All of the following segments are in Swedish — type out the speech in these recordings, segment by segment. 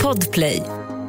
Podplay.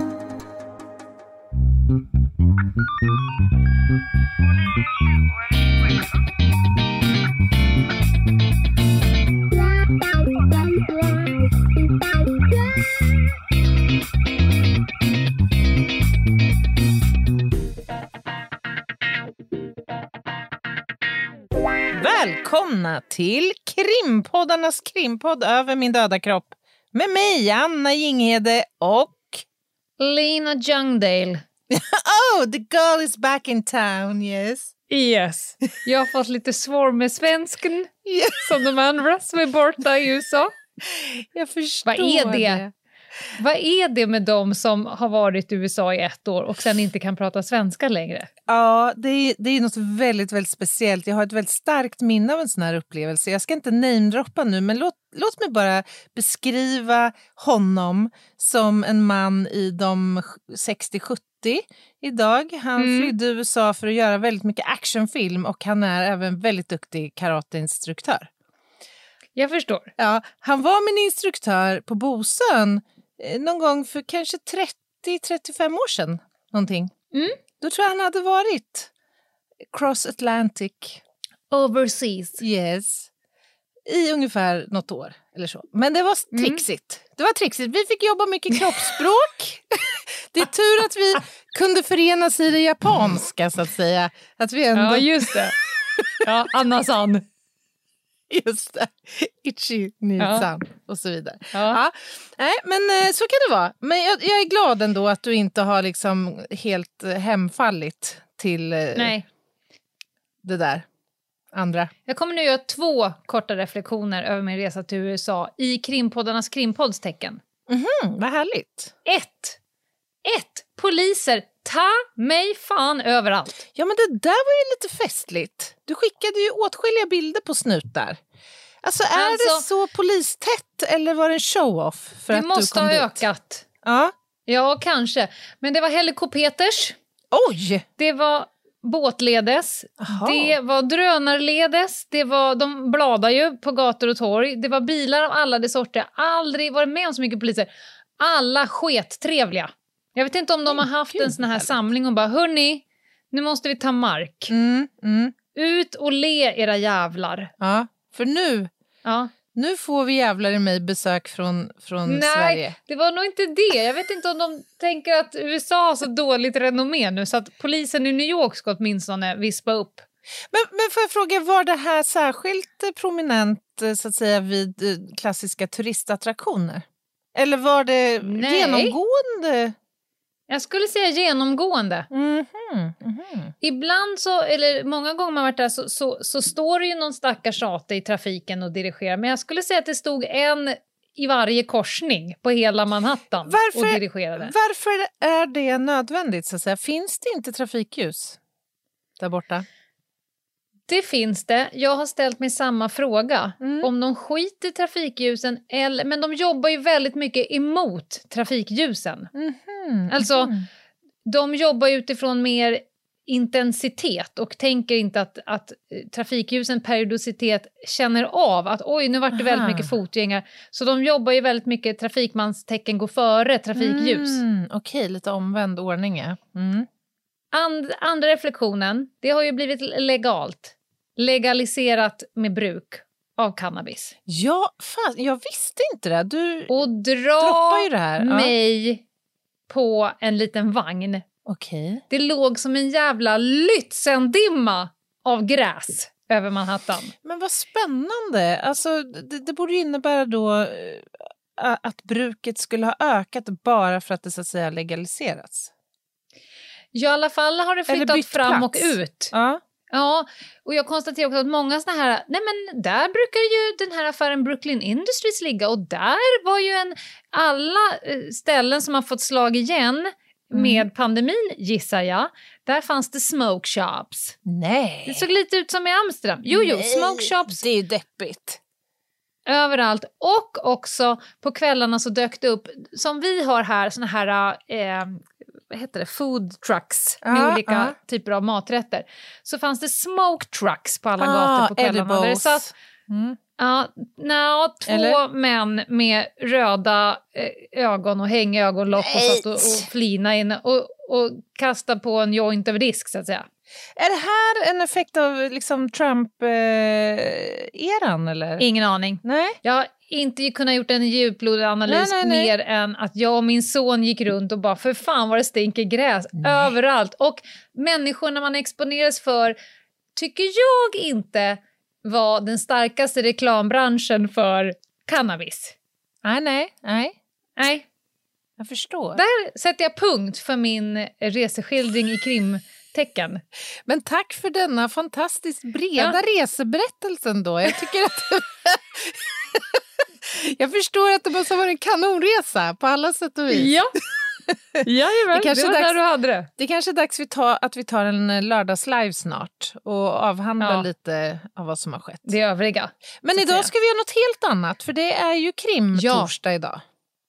Välkomna till Krimpoddarnas krimpodd över min döda kropp. Med mig, Anna Jinghede och... Lena Youngdale. Oh, the girl is back in town, yes. Yes. Jag har fått lite svår med svensken. Yes. Som de andra som är borta i USA. Jag förstår Vad är det? Vad är det med dem som har varit i USA i 1 år och sen inte kan prata svenska längre? Ja, det är något väldigt, väldigt speciellt. Jag har ett väldigt starkt minne av en sån här upplevelse. Jag ska inte namedroppa nu, men låt mig bara beskriva honom som en man i de 60-70 idag. Han flydde USA för att göra väldigt mycket actionfilm och han är även väldigt duktig karateinstruktör. Jag förstår. Ja, han var min instruktör på Bosön någon gång för kanske 30-35 år sedan. Någonting. Då tror jag han hade varit cross Atlantic. Overseas. Yes. I ungefär något år eller så. Men det var trixigt. Det var trixigt. Vi fick jobba mycket kroppsspråk. Det är tur att vi kunde förenas i det japanska så att säga. Att vi ändå... Ja, just det. Ja, Anna-san. Just det. Ichi, Nisan och så vidare. Ja. Ja. Nej, men så kan det vara. Men jag är glad ändå att du inte har liksom helt hemfallit till Nej. det där andra. Jag kommer nu göra 2 korta reflektioner över min resa till USA i krimpoddarnas krimpodds tecken. Vad härligt. 1. Poliser, ta mig fan överallt. Ja, men det där var ju lite festligt. Du skickade ju åtskilliga bilder på snutar. Alltså, det så polistätt eller var det en show-off? För det att måste du kom ha dit? ökat. Ja. Ja, kanske. Men det var helikopters. Oj! Det var båtledes. Aha. Det var drönarledes. De bladar ju på gator och torg. Det var bilar av alla de sorter. Aldrig varit med om så mycket poliser. Alla skettrevliga. Jag vet inte om de har haft en sån här samling och bara, hörni, nu måste vi ta mark. Ut och le era jävlar. Ja, för nu får vi jävlar i mig besök från Sverige. Nej, det var nog inte det. Jag vet inte om de tänker att USA har så dåligt renommé nu så att polisen i New York ska åtminstone vispa upp. Men får jag fråga, var det här särskilt prominent så att säga vid klassiska turistattraktioner? Eller var det genomgående? Jag skulle säga genomgående. Ibland så, eller många gånger man varit där så står det ju någon stackars sate i trafiken och dirigerar. Men jag skulle säga att det stod en i varje korsning på hela Manhattan och dirigerade. Varför är det nödvändigt så att säga? Finns det inte trafikljus där borta? Det finns det. Jag har ställt mig samma fråga. Om de skiter i trafikljusen, men de jobbar ju väldigt mycket emot trafikljusen. Alltså, de jobbar utifrån mer intensitet och tänker inte att trafikljusen periodicitet känner av att oj, nu vart det väldigt mycket fotgängare. Så de jobbar ju väldigt mycket trafikmanstecken går före trafikljus. Okej, lite omvänd ordning. Andra reflektionen, det har ju blivit legaliserat med bruk av cannabis. Ja, fan, jag visste inte det. Du och droppar ju det här. Mig på en liten vagn. Okej. Det låg som en jävla Lützendimma av gräs över Manhattan. Men vad spännande. Alltså, det borde innebära då att bruket skulle ha ökat bara för att det så att säga legaliserats. Ja, i alla fall har det flyttat fram och ut. Ja. Ja, och jag konstaterar också att många såna här, nej men där brukar ju den här affären Brooklyn Industries ligga och där var ju alla ställen som har fått slag igen med pandemin gissar jag, där fanns det smoke shops. Nej. Det såg lite ut som i Amsterdam. Jo, smoke shops. Det är ju deppigt. Överallt. Och också på kvällarna så dök det upp, som vi har här, såna här vad heter det? Food trucks med olika typer av maträtter. Så fanns det smoke trucks på alla gator på kvällarna. Där det satt Ja, två män med röda ögon och hängögonlock och satt och flina in och kasta på en joint över disk, så att säga. Är det här en effekt av liksom Trump-eran eller? Ingen aning. Nej. Jag har inte kunnat gjort en djuplodig analys mer än att jag och min son gick runt och bara, för fan vad det stinker gräs överallt. Och människorna man exponeras för tycker jag inte var den starkaste reklambranschen för cannabis. Nej. Jag förstår. Där sätter jag punkt för min reseskildring i krimtecken. Men tack för denna fantastiskt breda reseberättelsen då. Jag tycker att jag förstår att det måste ha varit en kanonresa på alla sätt och vis. Ja. Jajamän, det var där du hade det. Det är kanske är dags att vi tar en lördagslive snart och avhandlar lite av vad som har skett. Det övriga. Men idag ska vi göra något helt annat, för det är ju krimtorsdag idag.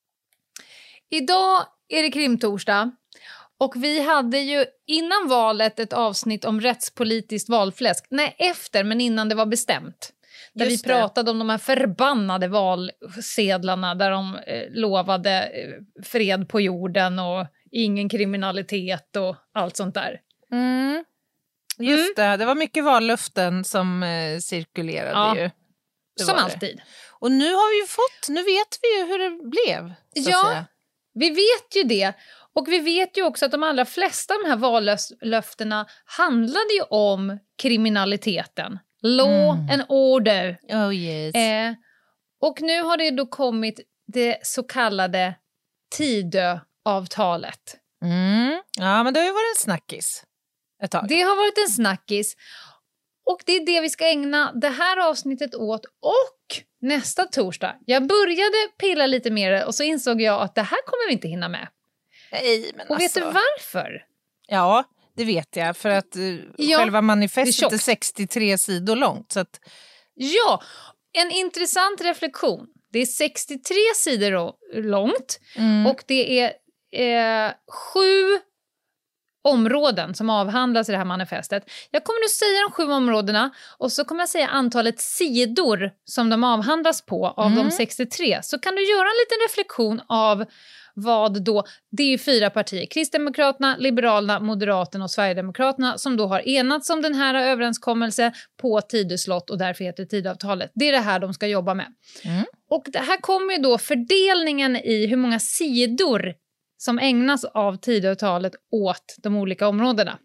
Idag är det krimtorsdag och vi hade ju innan valet ett avsnitt om rättspolitiskt valfläsk. Nej, efter, men innan det var bestämt. Där vi pratade om de här förbannade valsedlarna där de lovade fred på jorden och ingen kriminalitet och allt sånt där. Just det var mycket vallöften som cirkulerade ju. Som alltid. Och nu vet vi ju hur det blev. Så att säga. Vi vet ju det. Och vi vet ju också att de allra flesta av de här vallöftena handlade ju om kriminaliteten. Law and order. Oh yes. Och nu har det då kommit det så kallade Tidöavtalet. Ja, men det har ju varit en snackis ett tag. Det har varit en snackis. Och det är det vi ska ägna det här avsnittet åt. Och nästa torsdag. Jag började pilla lite mer och så insåg jag att det här kommer vi inte hinna med. Nej, men och vet du varför? Ja, det vet jag. För att själva manifestet är 63 sidor långt. Så att... Ja, en intressant reflektion. Det är 63 sidor långt och det är 7 områden som avhandlas i det här manifestet. Jag kommer nu säga de 7 områdena och så kommer jag säga antalet sidor som de avhandlas på av de 63. Så kan du göra en liten reflektion av vad då, det är ju 4 partier, Kristdemokraterna, Liberalerna, Moderaterna och Sverigedemokraterna som då har enats om den här överenskommelsen på Tidöslott och därför heter det Tidöavtalet. Det är det här de ska jobba med. Och det här kommer ju då fördelningen i hur många sidor som ägnas av Tidöavtalet åt de olika områdena.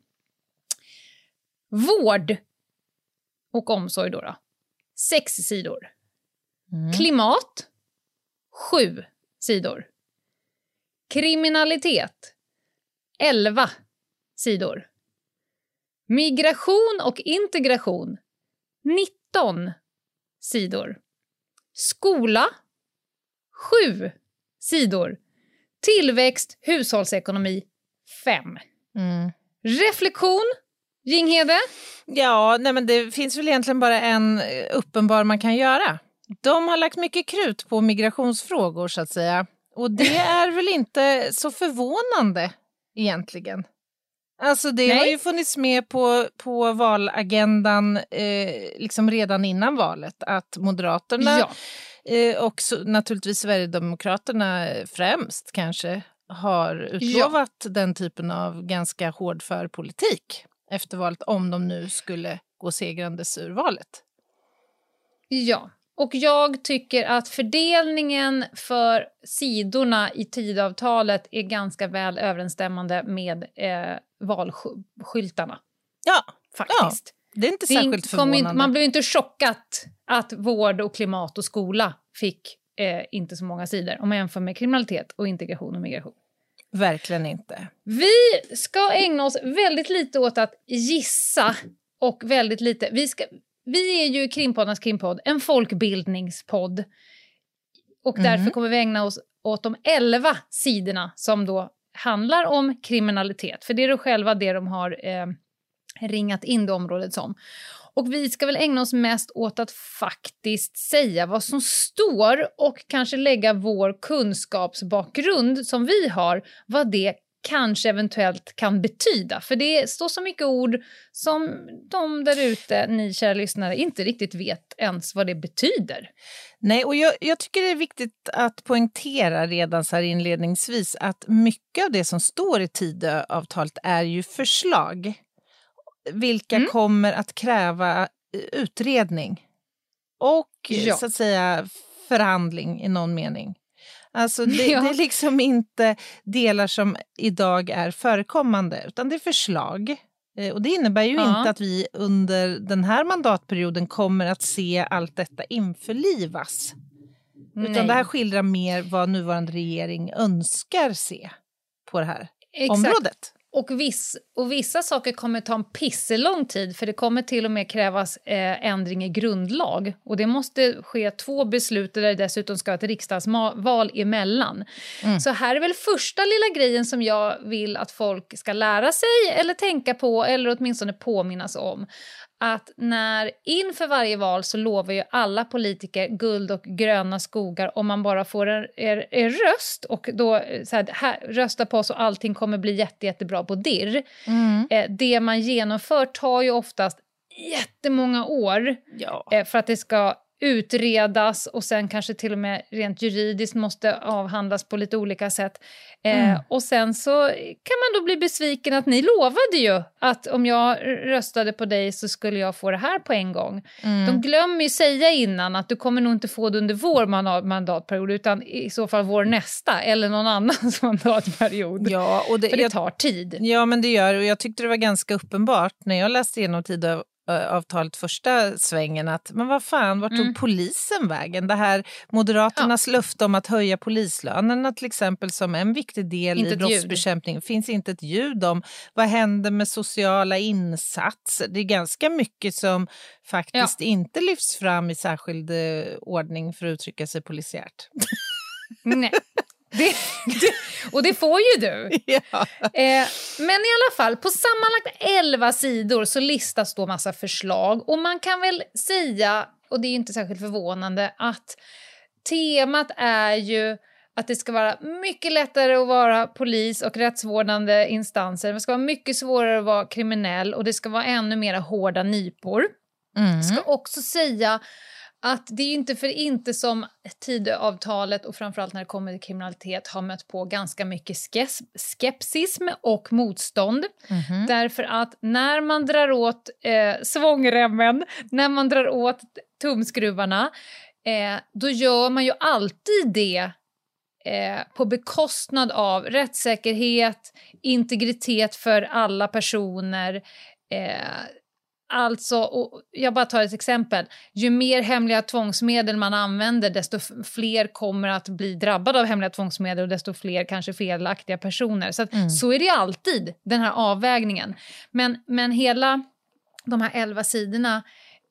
Vård och omsorg då. 6 sidor. Klimat 7 sidor. Kriminalitet 11 sidor. Migration och integration 19 sidor. Skola 7 sidor. Tillväxt, hushållsekonomi 5. Reflektion, Jinghede? Ja, nej men det finns väl egentligen bara en uppenbar man kan göra. De har lagt mycket krut på migrationsfrågor så att säga. Och det är väl inte så förvånande egentligen. Alltså det har ju funnits med på valagendan liksom redan innan valet. Att Moderaterna och naturligtvis Sverigedemokraterna främst kanske har utlovat den typen av ganska hårdför politik efter valet om de nu skulle gå segrandes ur valet. Ja. Och jag tycker att fördelningen för sidorna i Tidöavtalet är ganska väl överensstämmande med valskyltarna. Ja, faktiskt. Ja, det är inte särskilt förvånande. Man blev inte chockat att vård och klimat och skola fick inte så många sidor om man jämför med kriminalitet och integration och migration. Verkligen inte. Vi ska ägna oss väldigt lite åt att gissa och väldigt lite... Vi är ju Krimpoddarnas krimpodd, en folkbildningspodd. Och därför kommer vi ägna oss åt de 11 sidorna som då handlar om kriminalitet. För det är då själva det de har ringat in det området som. Och vi ska väl ägna oss mest åt att faktiskt säga vad som står och kanske lägga vår kunskapsbakgrund som vi har, vad det kanske eventuellt kan betyda. För det står så mycket ord som de där ute, ni kära lyssnare, inte riktigt vet ens vad det betyder. Nej, och jag tycker det är viktigt att poängtera redan så här inledningsvis att mycket av det som står i Tidöavtalet är ju förslag. Vilka kommer att kräva utredning och så att säga förhandling i någon mening. Alltså det är liksom inte delar som idag är förekommande utan det är förslag. Och det innebär ju inte att vi under den här mandatperioden kommer att se allt detta införlivas. Utan det här skildrar mer vad nuvarande regering önskar se på det här området. Och vissa saker kommer ta en pisselång tid för det kommer till och med krävas ändring i grundlag. Och det måste ske 2 beslut där det dessutom ska ha ett riksdagsval emellan. Så här är väl första lilla grejen som jag vill att folk ska lära sig eller tänka på eller åtminstone påminnas om. Att inför varje val så lovar ju alla politiker guld och gröna skogar om man bara får er röst och då så här, rösta på så allting kommer bli jättebra på dirr. Det man genomför tar ju oftast jättemånga år för att det ska utredas och sen kanske till och med rent juridiskt måste avhandlas på lite olika sätt. Och sen så kan man då bli besviken att ni lovade ju att om jag röstade på dig så skulle jag få det här på en gång. De glömmer ju säga innan att du kommer nog inte få det under vår mandatperiod utan i så fall vår nästa eller någon annans mandatperiod. Ja, och för det tar tid. Ja, men det gör och jag tyckte det var ganska uppenbart när jag läste igenom Tidöavtalet första svängen att men vad fan, vart tog polisen vägen? Det här Moderaternas löfte om att höja polislönerna till exempel som en viktig del i brottsbekämpning finns inte ett ljud om. Vad händer med sociala insatser? Det är ganska mycket som faktiskt inte lyfts fram i särskild ordning för att uttrycka sig polisiärt. Nej. Och det får ju du. Men i alla fall, på sammanlagt 11 sidor så listas då massa förslag. Och man kan väl säga, och det är inte särskilt förvånande, att temat är ju att det ska vara mycket lättare att vara polis och rättsvårdande instanser. Det ska vara mycket svårare att vara kriminell och det ska vara ännu mer hårda nypor. Jag ska också säga att det är ju inte för inte som Tidöavtalet och framförallt när det kommer till kriminalitet har mött på ganska mycket skepsism och motstånd. Därför att när man drar åt svångremmen, när man drar åt tumskruvarna, då gör man ju alltid det på bekostnad av rättssäkerhet, integritet för alla personer. Alltså, och jag bara tar ett exempel. Ju mer hemliga tvångsmedel man använder, desto fler kommer att bli drabbade av hemliga tvångsmedel och desto fler kanske felaktiga personer. Så är det alltid, den här avvägningen. Men hela de här 11 sidorna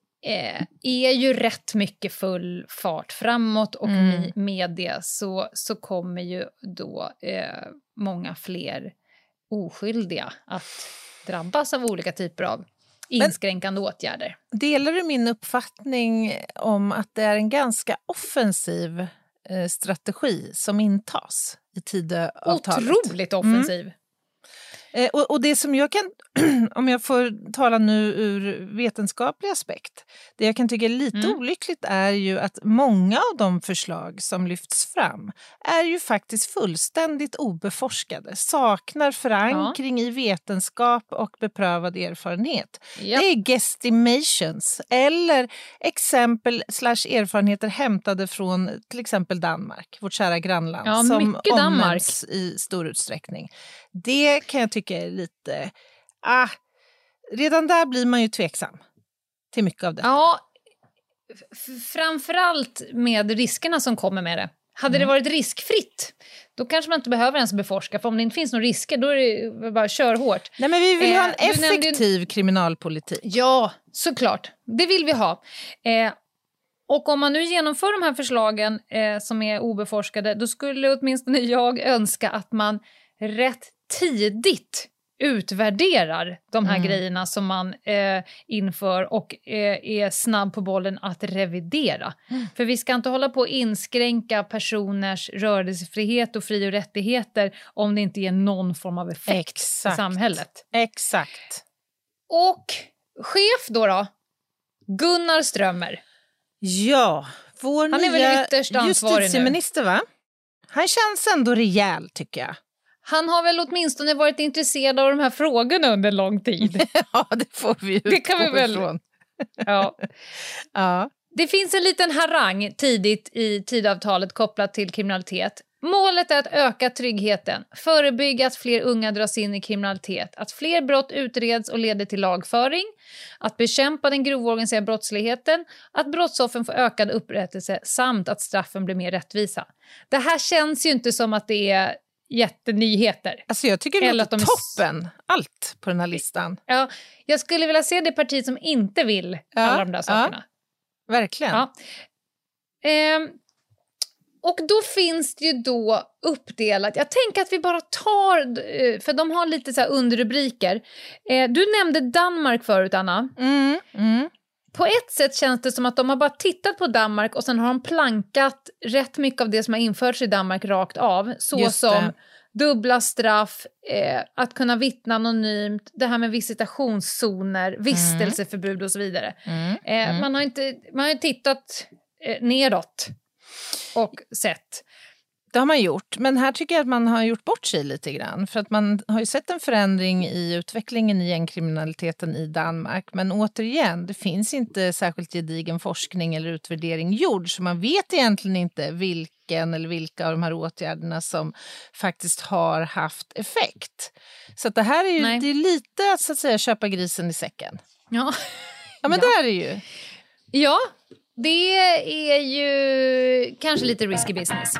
är ju rätt mycket full fart framåt och med det så kommer ju då många fler oskyldiga att drabbas av olika typer av inskränkande åtgärder. Delar du min uppfattning om att det är en ganska offensiv strategi som intas i Tidöavtalet? Otroligt offensiv. Och det som jag kan, om jag får tala nu ur vetenskaplig aspekt, det jag kan tycka är lite olyckligt är ju att många av de förslag som lyfts fram är ju faktiskt fullständigt obeforskade, saknar förankring i vetenskap och beprövad erfarenhet. Det är guesstimations eller exempel/erfarenheter hämtade från till exempel Danmark, vårt kära grannland, som omnämns i stor utsträckning. Det kan jag tycka är lite... redan där blir man ju tveksam till mycket av det. Ja, framförallt med riskerna som kommer med det. Hade det varit riskfritt, då kanske man inte behöver ens beforska. För om det inte finns några risker, då är det bara kör hårt. Nej, men vi vill ha en effektiv kriminalpolitik. Ja, såklart. Det vill vi ha. Och om man nu genomför de här förslagen som är obeforskade, då skulle åtminstone jag önska att man rätt tidigt utvärderar de här grejerna som man inför och är snabb på bollen att revidera. För vi ska inte hålla på att inskränka personers rörelsefrihet och fri- och rättigheter om det inte ger någon form av effekt i samhället. Exakt. Och chef då? Gunnar Strömmer. Ja, vår han är nya väl ytterst ansvarig justitieminister, va? Han känns ändå rejäl, tycker jag. Han har väl åtminstone varit intresserad av de här frågorna under lång tid. Ja, det får vi utgå det kan vi väl ifrån. Ja. Ja. Det finns en liten harang tidigt i tidavtalet kopplat till kriminalitet. Målet är att öka tryggheten, förebygga att fler unga dras in i kriminalitet, att fler brott utreds och leder till lagföring, att bekämpa den grova organiserade brottsligheten, att brottsoffren får ökad upprättelse samt att straffen blir mer rättvisa. Det här känns ju inte som att det är jättenyheter. Alltså jag tycker det låter toppen, allt på den här listan. Ja, jag skulle vilja se det parti som inte vill alla de där sakerna. Ja, verkligen. Ja. Och då finns det ju då uppdelat. Jag tänker att vi bara tar, för de har lite så här underrubriker. Du nämnde Danmark förut, Anna. På ett sätt känns det som att de har bara tittat på Danmark och sen har de plankat rätt mycket av det som har införts i Danmark rakt av. Så som dubbla straff, att kunna vittna anonymt, det här med visitationszoner, vistelseförbud och så vidare. Man har tittat neråt och sett. Det har man gjort, men här tycker jag att man har gjort bort sig lite grann. För att man har ju sett en förändring i utvecklingen i gängkriminaliteten i Danmark. Men återigen, det finns inte särskilt gedigen forskning eller utvärdering gjord. Så man vet egentligen inte vilken eller vilka av de här åtgärderna som faktiskt har haft effekt. Så att det här är ju det är lite att, så att säga, köpa grisen i säcken. Ja, men det är det ju. Ja, det är ju kanske lite risky business.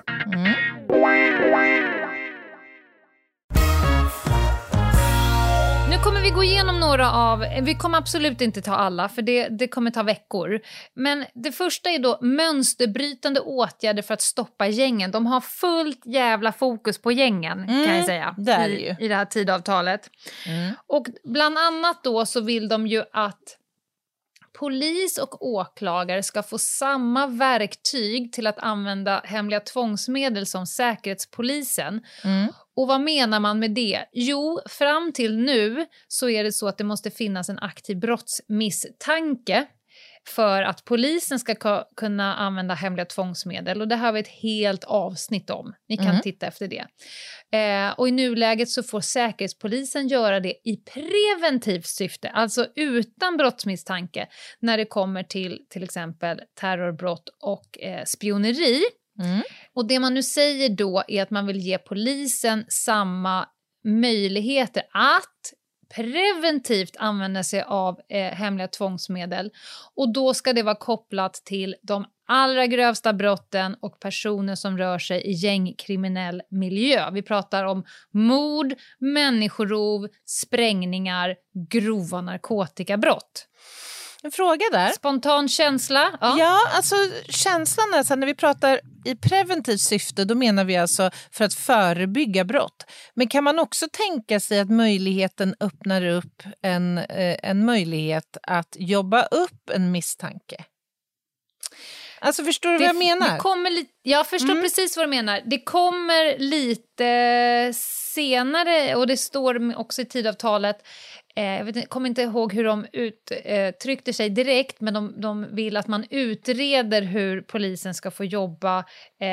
Nu kommer vi gå igenom några av, vi kommer absolut inte ta alla för det kommer ta veckor. Men det första är då mönsterbrytande åtgärder för att stoppa gängen. De har fullt jävla fokus på gängen kan jag säga i det här tidavtalet. Och bland annat då så vill de ju att polis och åklagare ska få samma verktyg till att använda hemliga tvångsmedel som säkerhetspolisen. Och vad menar man med det? Jo, fram till nu så är det så att det måste finnas en aktiv brottsmisstanke för att polisen ska kunna använda hemliga tvångsmedel. Och det har vi ett helt avsnitt om. Ni kan titta efter det. Och i nuläget så får säkerhetspolisen göra det i preventivt syfte. Alltså utan brottsmisstanke. När det kommer till exempel terrorbrott och spioneri. Och det man nu säger då är att man vill ge polisen samma möjligheter att preventivt använda sig av hemliga tvångsmedel. Och då ska det vara kopplat till de allra grövsta brotten och personer som rör sig i gängkriminell miljö. Vi pratar om mord, människorov, sprängningar, grova narkotikabrott. En fråga där. Spontan känsla? Ja, alltså känslan är att när vi pratar i preventivt syfte, då menar vi alltså för att förebygga brott. Men kan man också tänka sig att möjligheten öppnar upp en möjlighet att jobba upp en misstanke? Alltså förstår du vad jag menar? Jag förstår precis vad du menar. Det kommer lite senare och det står också i tidavtalet. Jag kommer inte ihåg hur de uttryckte sig direkt, men de vill att man utreder hur polisen ska få jobba.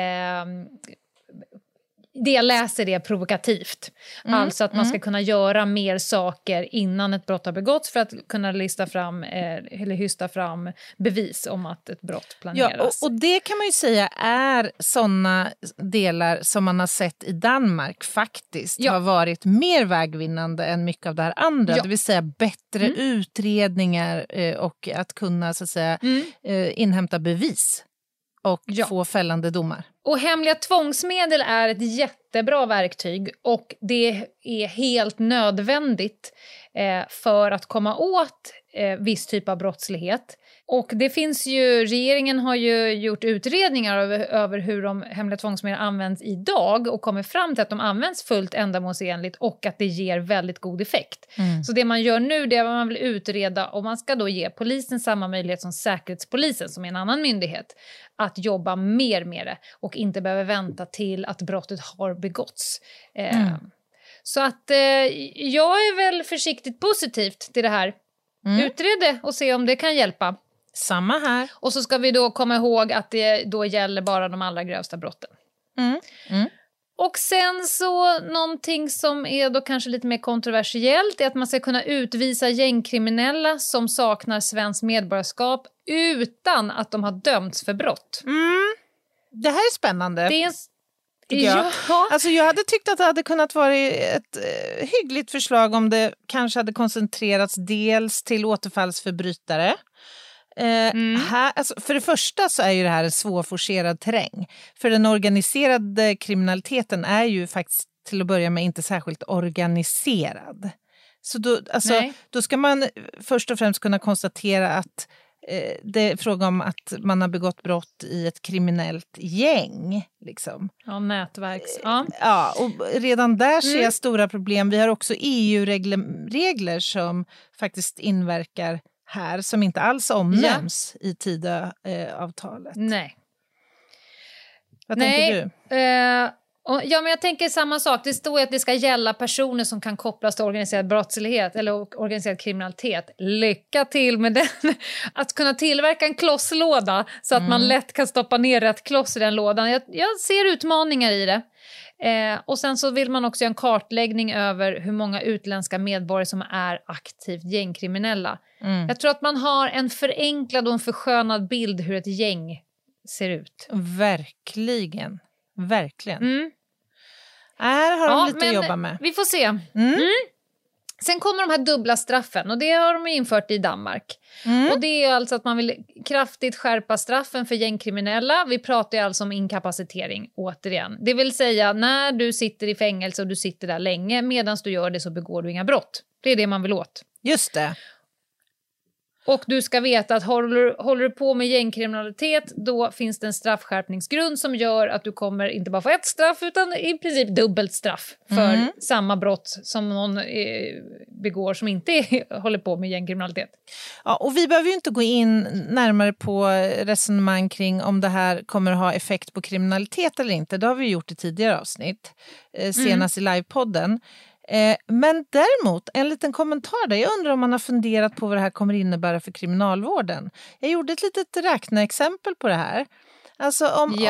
Det jag läser är provokativt. Alltså att man ska kunna göra mer saker innan ett brott har begåtts för att kunna lista fram eller hysta fram bevis om att ett brott planeras. Ja, och det kan man ju säga är sådana delar som man har sett i Danmark faktiskt har varit mer vägvinnande än mycket av det här andra. Det vill säga bättre utredningar och att kunna så att säga inhämta bevis. Och få fällande domar. Och hemliga tvångsmedel är ett jättebra verktyg och det är helt nödvändigt för att komma åt viss typ av brottslighet. Och det finns ju, regeringen har ju gjort utredningar över hur de hemliga tvångsmedel används idag och kommer fram till att de används fullt ändamålsenligt och att det ger väldigt god effekt. Så det man gör nu, det är att man vill utreda om man ska då ge polisen samma möjlighet som Säkerhetspolisen, som är en annan myndighet, att jobba mer med det och inte behöver vänta till att brottet har begåtts. Så att jag är väl försiktigt positivt till det här. Utred det och se om det kan hjälpa. Samma här. Och så ska vi då komma ihåg att det då gäller bara de allra grövsta brotten. Och sen så någonting som är då kanske lite mer kontroversiellt är att man ska kunna utvisa gängkriminella som saknar svensk medborgarskap utan att de har dömts för brott. Det här är spännande. Det är Ja. Alltså jag hade tyckt att det hade kunnat vara ett hyggligt förslag om det kanske hade koncentrerats dels till återfallsförbrytare. Här, alltså för det första så är ju det här en svårforcerad terräng. För den organiserade kriminaliteten är ju faktiskt till att börja med inte särskilt organiserad. Så då ska man först och främst kunna konstatera att det är fråga om att man har begått brott i ett kriminellt gäng. Liksom. Ja, nätverks. Ja, och redan där ser jag stora problem. Vi har också EU-regler som faktiskt inverkar här, som inte alls omnämns i Tidöavtalet. Nej. Vad tänker du? Ja, men jag tänker samma sak. Det står att det ska gälla personer som kan kopplas till organiserad brottslighet eller organiserad kriminalitet. Lycka till med den. Att kunna tillverka en klosslåda så att man lätt kan stoppa ner rätt kloss i den lådan. Jag ser utmaningar i det. Och sen så vill man också göra en kartläggning över hur många utländska medborgare som är aktivt gängkriminella. Jag tror att man har en förenklad och en förskönad bild hur ett gäng ser ut. Verkligen. Här har de lite att jobba med. Vi får se. Sen kommer de här dubbla straffen och det har de infört i Danmark. Och det är alltså att man vill kraftigt skärpa straffen för gängkriminella. Vi pratar ju alltså om inkapacitering återigen. Det vill säga när du sitter i fängelse och du sitter där länge, medan du gör det så begår du inga brott. Det är det man vill åt. Just det. Och du ska veta att håller du på med gängkriminalitet, då finns det en straffskärpningsgrund som gör att du kommer inte bara få ett straff utan i princip dubbelt straff för samma brott som någon begår som inte håller på med gängkriminalitet. Ja, och vi behöver ju inte gå in närmare på resonemang kring om det här kommer att ha effekt på kriminalitet eller inte. Det har vi gjort i tidigare avsnitt, senast i livepodden. Men däremot, en liten kommentar där. Jag undrar om man har funderat på vad det här kommer innebära för kriminalvården. Jag gjorde ett litet räkneexempel på det här. Alltså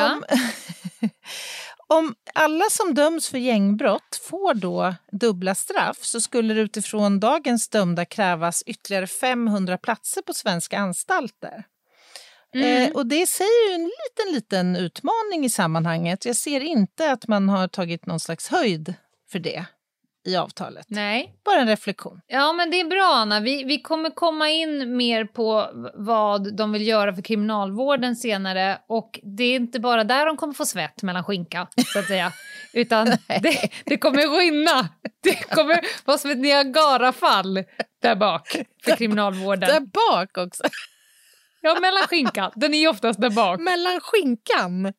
om alla som döms för gängbrott får då dubbla straff, så skulle det utifrån dagens dömda krävas ytterligare 500 platser på svenska anstalter. Och det säger ju en liten utmaning i sammanhanget. Jag ser inte att man har tagit någon slags höjd för det i avtalet. Nej. Bara en reflektion. Ja, men det är bra, Anna. Vi kommer komma in mer på vad de vill göra för kriminalvården senare. Och det är inte bara där de kommer få svett mellan skinka, så att säga. Utan det kommer rinna. Det kommer vara som ett Niagarafall där bak för kriminalvården. Där bak också? Ja, mellan skinka. Den är ju oftast där bak. Mellan skinkan?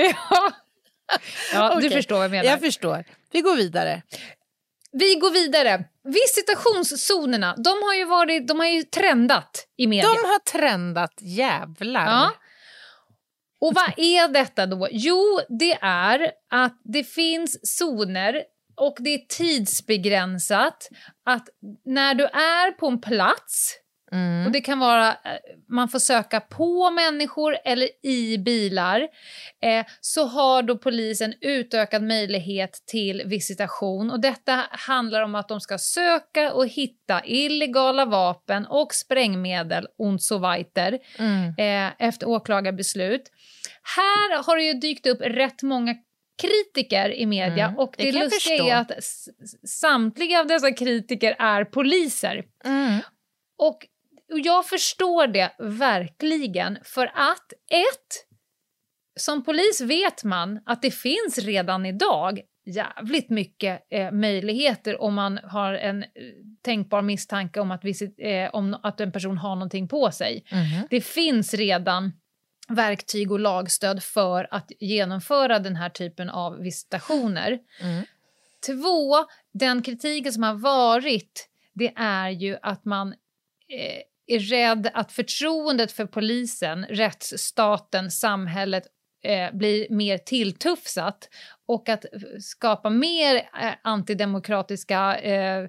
Ja, okay. Du förstår vad jag menar. Jag förstår. Vi går vidare. Visitationszonerna, de har ju trendat i media. De har trendat, jävlar. Ja. Och vad är detta då? Jo, det är att det finns zoner och det är tidsbegränsat. Att när du är på en plats, och det kan vara, man får söka på människor eller i bilar, så har då polisen utökad möjlighet till visitation. Och detta handlar om att de ska söka och hitta illegala vapen och sprängmedel und so weiter, efter åklagarbeslut. Här har det ju dykt upp rätt många kritiker i media, och det lustiga är att samtliga av dessa kritiker är poliser. Och jag förstår det verkligen, för att som polis vet man att det finns redan idag jävligt mycket möjligheter om man har en tänkbar misstanke om att en person har någonting på sig. Det finns redan verktyg och lagstöd för att genomföra den här typen av visitationer. 2, den kritiken som har varit, det är ju att man är rädd att förtroendet för polisen, rättsstaten, samhället blir mer tilltufsat och att skapa mer antidemokratiska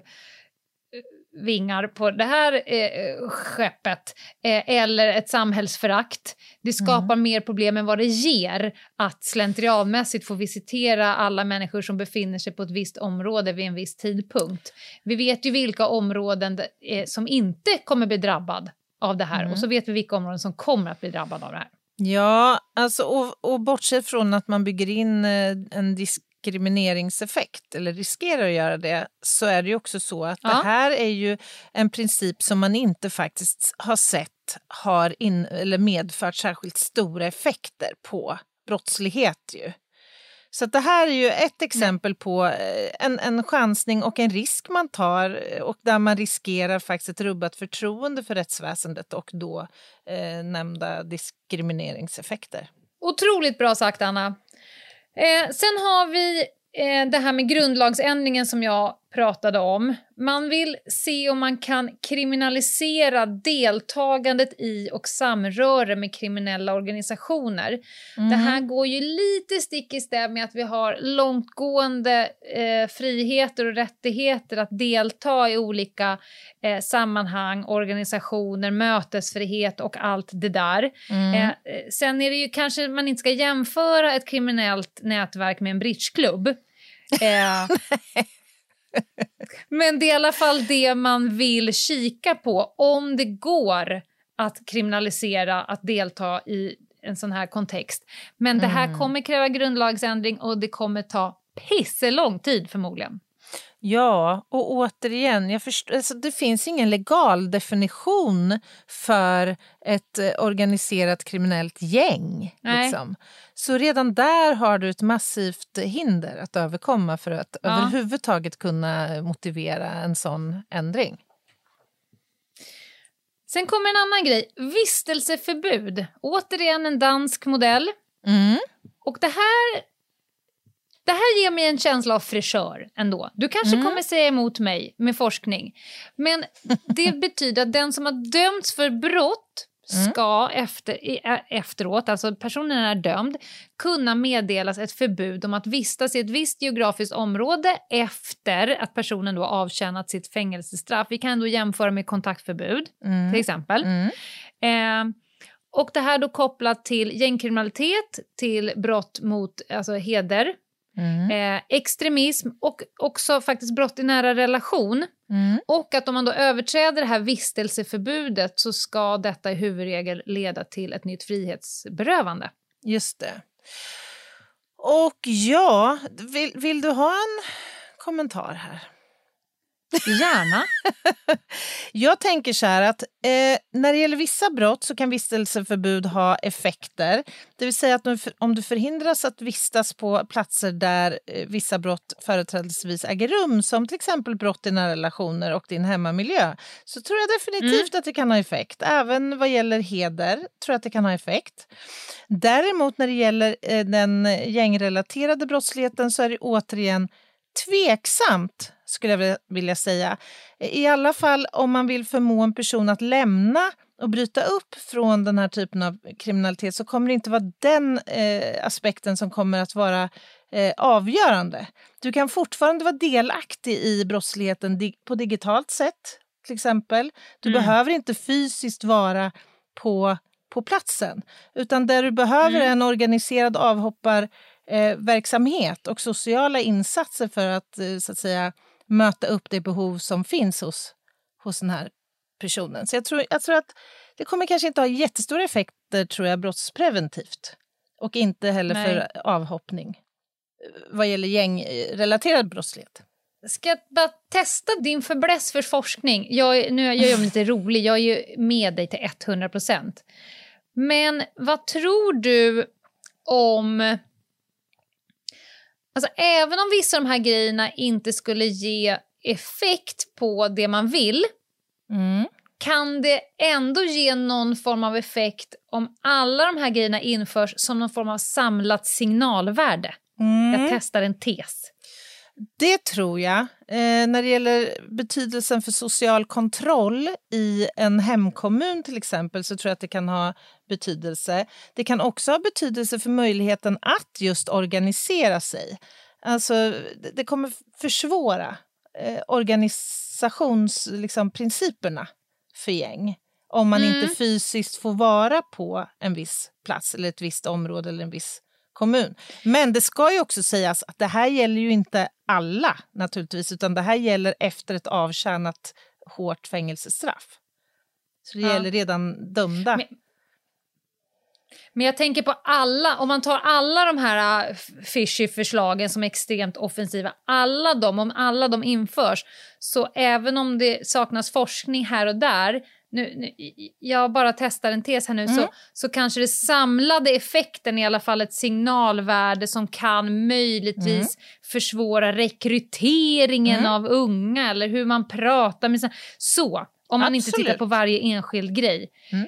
vingar på det här skeppet eller ett samhällsförakt. Det skapar mer problem än vad det ger att slentrianmässigt få visitera alla människor som befinner sig på ett visst område vid en viss tidpunkt. Vi vet ju vilka områden som inte kommer bli drabbad av det här och så vet vi vilka områden som kommer att bli drabbad av det här. Ja, alltså, och bortsett från att man bygger in en diskrimineringseffekt eller riskerar att göra det, så är det ju också så att det här är ju en princip som man inte faktiskt har sett eller medfört särskilt stora effekter på brottslighet ju. Så att det här är ju ett exempel på en chansning och en risk man tar och där man riskerar faktiskt ett rubbat förtroende för rättsväsendet och då nämnda diskrimineringseffekter. Otroligt bra sagt, Anna. Sen har vi det här med grundlagsändringen som jag pratade om. Man vill se om man kan kriminalisera deltagandet i och samröre med kriminella organisationer. Det här går ju lite stick i stäv med att vi har långtgående friheter och rättigheter att delta i olika sammanhang, organisationer, mötesfrihet och allt det där. Sen är det ju kanske man inte ska jämföra ett kriminellt nätverk med en bridgeklubb. Men det är i alla fall det man vill kika på om det går att kriminalisera att delta i en sån här kontext. Men det här kommer kräva grundlagsändring och det kommer ta pisselång tid förmodligen. Ja, och återigen, alltså det finns ingen legal definition för ett organiserat kriminellt gäng. Liksom. Så redan där har du ett massivt hinder att överkomma för att överhuvudtaget kunna motivera en sån ändring. Sen kommer en annan grej, vistelseförbud. Återigen en dansk modell. Och det här ger mig en känsla av fräschör ändå. Du kanske kommer säga emot mig med forskning. Men det betyder att den som har dömts för brott ska efteråt, alltså personen är dömd, kunna meddelas ett förbud om att vistas i ett visst geografiskt område efter att personen då avtjänat sitt fängelsestraff. Vi kan då jämföra med kontaktförbud till exempel. Och det här då kopplat till gängkriminalitet, till brott mot alltså heder, extremism och också faktiskt brott i nära relation. Och att om man då överträder det här vistelseförbudet så ska detta i huvudregel leda till ett nytt frihetsberövande. Just det. Och ja, vill du ha en kommentar här? Gärna. Jag tänker så här att när det gäller vissa brott så kan vistelseförbud ha effekter. Det vill säga att om du förhindras att vistas på platser där vissa brott företrädesvis äger rum, som till exempel brott i nära relationer och din hemmamiljö, så tror jag definitivt att det kan ha effekt. Även vad gäller heder tror jag att det kan ha effekt. Däremot när det gäller den gängrelaterade brottsligheten så är det återigen tveksamt, skulle jag vilja säga. I alla fall om man vill förmå en person att lämna och bryta upp från den här typen av kriminalitet, så kommer det inte vara den aspekten som kommer att vara avgörande. Du kan fortfarande vara delaktig i brottsligheten på digitalt sätt, till exempel. Du behöver inte fysiskt vara på platsen, utan där du behöver en organiserad avhopparverksamhet och sociala insatser för att så att säga möta upp det behov som finns hos den här personen. Så jag tror att det kommer kanske inte ha jättestora effekter, tror jag, brottspreventivt. Och inte heller för avhoppning vad gäller gängrelaterad brottslighet. Ska jag bara testa din förbläss för forskning? Jag är lite rolig, jag är ju med dig till 100%. Men vad tror du om... Alltså även om vissa av de här grejerna inte skulle ge effekt på det man vill, kan det ändå ge någon form av effekt om alla de här grejerna införs som någon form av samlat signalvärde. Jag testar en tes. Det tror jag. När det gäller betydelsen för social kontroll i en hemkommun till exempel, så tror jag att det kan ha betydelse. Det kan också ha betydelse för möjligheten att just organisera sig. Alltså, det kommer försvåra organisationsprinciperna för gäng. Om man inte fysiskt får vara på en viss plats eller ett visst område eller en viss kommun. Men det ska ju också sägas att det här gäller ju inte alla naturligtvis, utan det här gäller efter ett avtjänat hårt fängelsestraff. Så det gäller redan dömda. Men jag tänker på alla, om man tar alla de här fishy förslagen som är extremt offensiva, om alla de införs, så även om det saknas forskning här och där, nu, jag bara testar en tes här nu, så kanske det samlade effekten i alla fall ett signalvärde som kan möjligtvis försvåra rekryteringen av unga eller hur man pratar med så, om man inte tittar på varje enskild grej.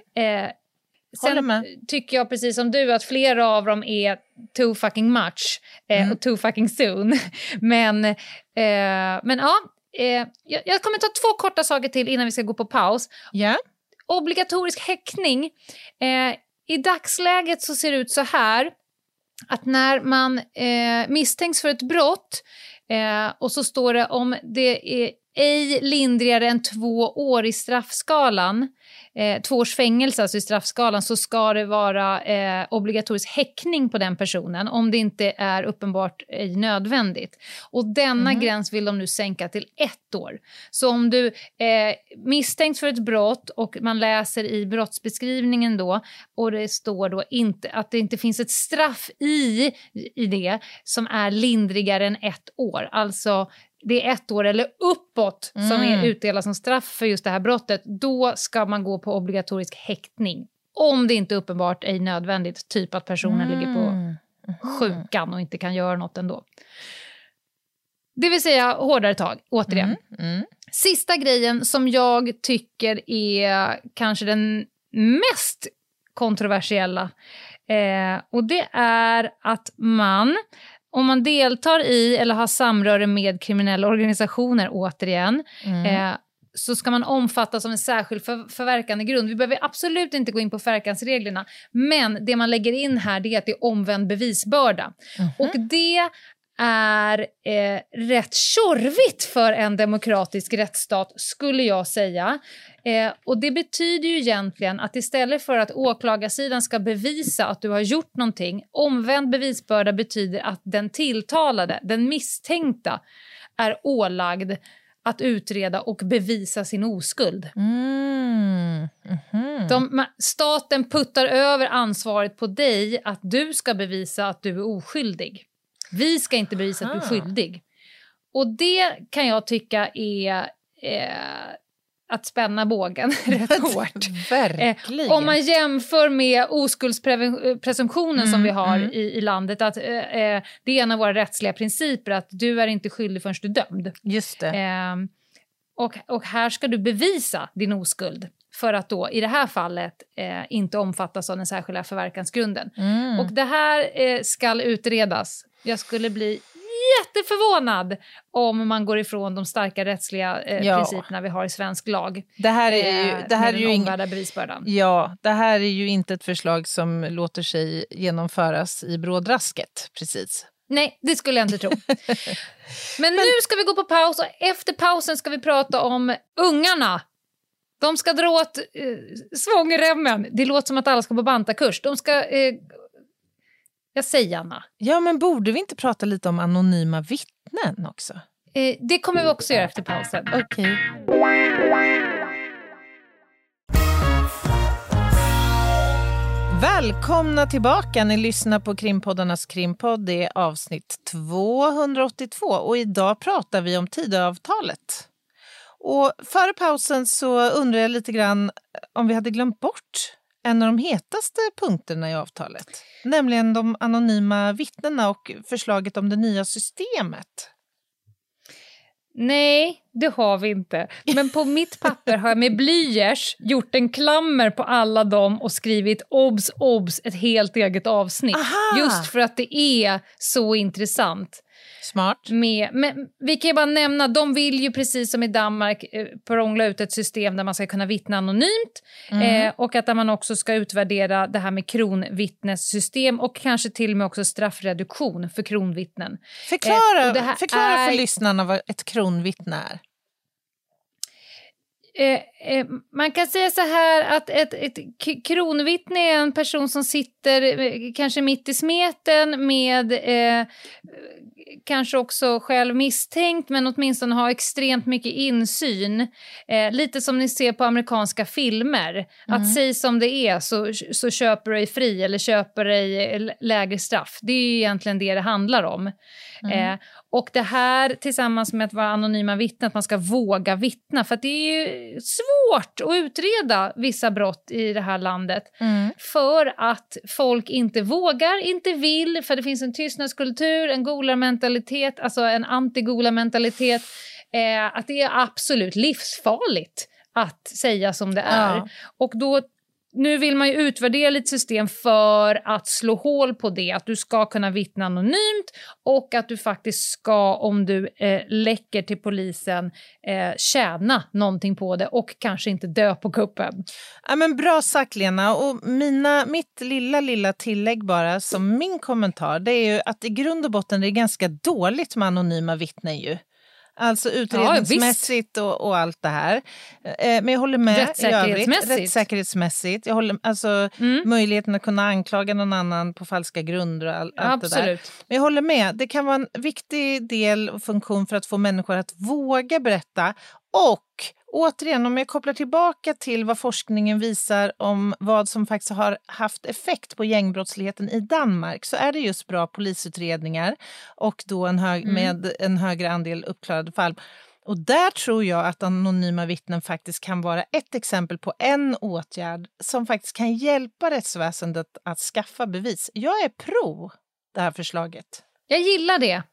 Sen tycker jag precis som du att flera av dem är too fucking much och too fucking soon. Men ja, jag kommer ta 2 korta saker till innan vi ska gå på paus. Yeah. Obligatorisk häktning. I dagsläget så ser det ut så här att när man misstänks för ett brott och så står det om det är ej lindrigare än 2 år i straffskalan, 2 års fängelse alltså i straffskalan, så ska det vara obligatorisk häktning på den personen om det inte är uppenbart nödvändigt. Och denna gräns vill de nu sänka till 1 år. Så om du misstänks för ett brott och man läser i brottsbeskrivningen då, och det står då inte att det inte finns ett straff i det som är lindrigare än 1 år, alltså det är 1 år eller uppåt som är utdelat som straff för just det här brottet, då ska man gå på obligatorisk häktning. Om det inte uppenbart är nödvändigt, typ att personen ligger på sjukan och inte kan göra något ändå. Det vill säga hårdare tag, återigen. Sista grejen som jag tycker är kanske den mest kontroversiella, och det är att om man deltar i eller har samröre med kriminella organisationer, återigen, så ska man omfattas av en särskild förverkande grund. Vi behöver absolut inte gå in på förverkansreglerna, men det man lägger in här, det är att det är omvänd bevisbörda. Och det är rätt tjorvigt för en demokratisk rättsstat, skulle jag säga. Och det betyder ju egentligen att istället för att åklagarsidan ska bevisa att du har gjort någonting, omvänd bevisbörda betyder att den tilltalade, den misstänkta, är ålagd att utreda och bevisa sin oskuld. Staten puttar över ansvaret på dig att du ska bevisa att du är oskyldig. Vi ska inte bevisa att du är skyldig. Och det kan jag tycka är att spänna bågen rätt hårt. Verkligen. Om man jämför med oskuldspresumtionen som vi har i landet, att det är en av våra rättsliga principer, att du är inte skyldig förrän du är dömd. Just det. Och här ska du bevisa din oskuld för att då i det här fallet inte omfattas av den särskilda förverkansgrunden. Och det här ska utredas. Jag skulle bli jätteförvånad om man går ifrån de starka rättsliga principerna vi har i svensk lag. Det här är ju omvärda bevisbördan. Ja, det här är ju inte ett förslag som låter sig genomföras i brådrasket, precis. Nej, det skulle jag inte tro. Men nu ska vi gå på paus, och efter pausen ska vi prata om ungarna. De ska dra åt svångremmen. Det låter som att alla ska på bantakurs. De ska... jag säger Anna. Ja, men borde vi inte prata lite om anonyma vittnen också? Det kommer vi också göra efter pausen. Okej. Välkomna tillbaka, ni lyssnar på Krimpoddarnas Krimpodd. Det är avsnitt 282 och idag pratar vi om Tidöavtalet. Och före pausen så undrar jag lite grann om vi hade glömt bort en av de hetaste punkterna i avtalet. Nämligen de anonyma vittnena och förslaget om det nya systemet. Nej, det har vi inte. Men på mitt papper har jag med blyerts gjort en klammer på alla dem och skrivit obs, ett helt eget avsnitt. Aha! Just för att det är så intressant. Smart. Men vi kan ju bara nämna, de vill ju precis som i Danmark prångla ut ett system där man ska kunna vittna anonymt och att man också ska utvärdera det här med kronvittnessystem och kanske till och med också straffreduktion för kronvittnen. Förklara för lyssnarna vad ett kronvittne är. Man kan säga så här att ett kronvittne är en person som sitter kanske mitt i smeten med kanske också själv misstänkt men åtminstone har extremt mycket insyn. Lite som ni ser på amerikanska filmer. Att säga som det är så köper du dig fri eller köper dig lägre straff. Det är ju egentligen det handlar om. Och det här tillsammans med att vara anonyma vittnen, att man ska våga vittna. För att det är ju svårt att utreda vissa brott i det här landet. För att folk inte vågar, inte vill. För det finns en tystnadskultur, en golarmentalitet, alltså en anti-golarmentalitet. Att det är absolut livsfarligt att säga som det är. Ja. Och då... Nu vill man ju utvärdera lite system för att slå hål på det. Att du ska kunna vittna anonymt och att du faktiskt ska, om du läcker till polisen, tjäna någonting på det och kanske inte dö på kuppen. Ja, men bra sagt, Lena. Och mitt lilla tillägg bara som min kommentar, det är ju att i grund och botten det är ganska dåligt med anonyma vittnen ju. Alltså utredningsmässigt och allt det här. Men jag håller med rättssäkerhetsmässigt. Jag håller, alltså möjligheten att kunna anklaga någon annan på falska grunder och allt det där. Men jag håller med. Det kan vara en viktig del och funktion för att få människor att våga berätta. Och återigen, om jag kopplar tillbaka till vad forskningen visar om vad som faktiskt har haft effekt på gängbrottsligheten i Danmark, så är det just bra polisutredningar och då med en högre andel uppklarade fall. Och där tror jag att anonyma vittnen faktiskt kan vara ett exempel på en åtgärd som faktiskt kan hjälpa rättsväsendet att skaffa bevis. Jag är pro det här förslaget. Jag gillar det.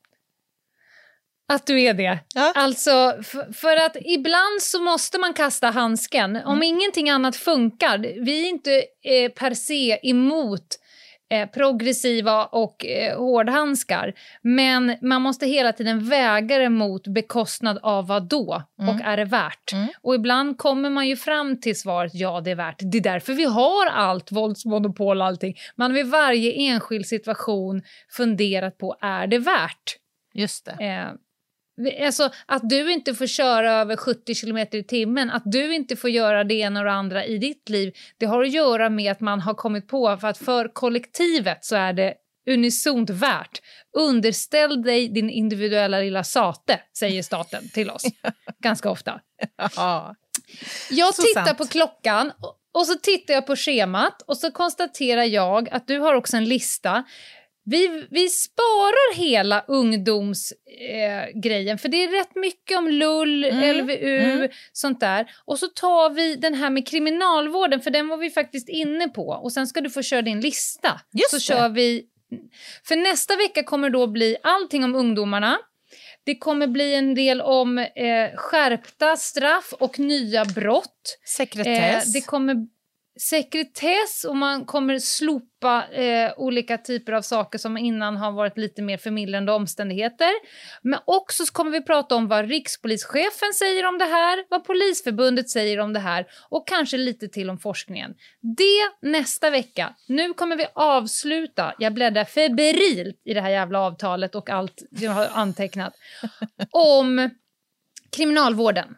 Att du är det. Ja. Alltså, för att ibland så måste man kasta handsken. Om ingenting annat funkar. Vi är inte per se emot progressiva och hårdhandskar. Men man måste hela tiden väga det mot bekostnad av vad då? Och är det värt? Och ibland kommer man ju fram till svaret, ja det är värt. Det är därför vi har allt våldsmonopol och allting. Man har vid varje enskild situation funderat på, är det värt? Just det. Alltså att du inte får köra över 70 km i timmen, att du inte får göra det ena och det andra i ditt liv, det har att göra med att man har kommit på för att för kollektivet så är det unisont värt. Underställ dig din individuella lilla sate, säger staten till oss ganska ofta. Ja. Jag så tittar sant. på klockan och så tittar jag på schemat och så konstaterar jag att du har också en lista. Vi sparar hela ungdomsgrejen, för det är rätt mycket om LUL, LVU, sånt där. Och så tar vi den här med kriminalvården, för den var vi faktiskt inne på. Och sen ska du få köra din lista. Just så det. kör vi. För nästa vecka kommer då bli allting om ungdomarna. Det kommer bli en del om skärpta straff och nya brott. Sekretess. Det kommer sekretess och man kommer slopa olika typer av saker som innan har varit lite mer förmildrande omständigheter. Men också så kommer vi prata om vad rikspolischefen säger om det här, vad Polisförbundet säger om det här och kanske lite till om forskningen. Det nästa vecka. Nu kommer vi avsluta, jag bläddrar febrilt i det här jävla avtalet och allt jag har antecknat, om kriminalvården.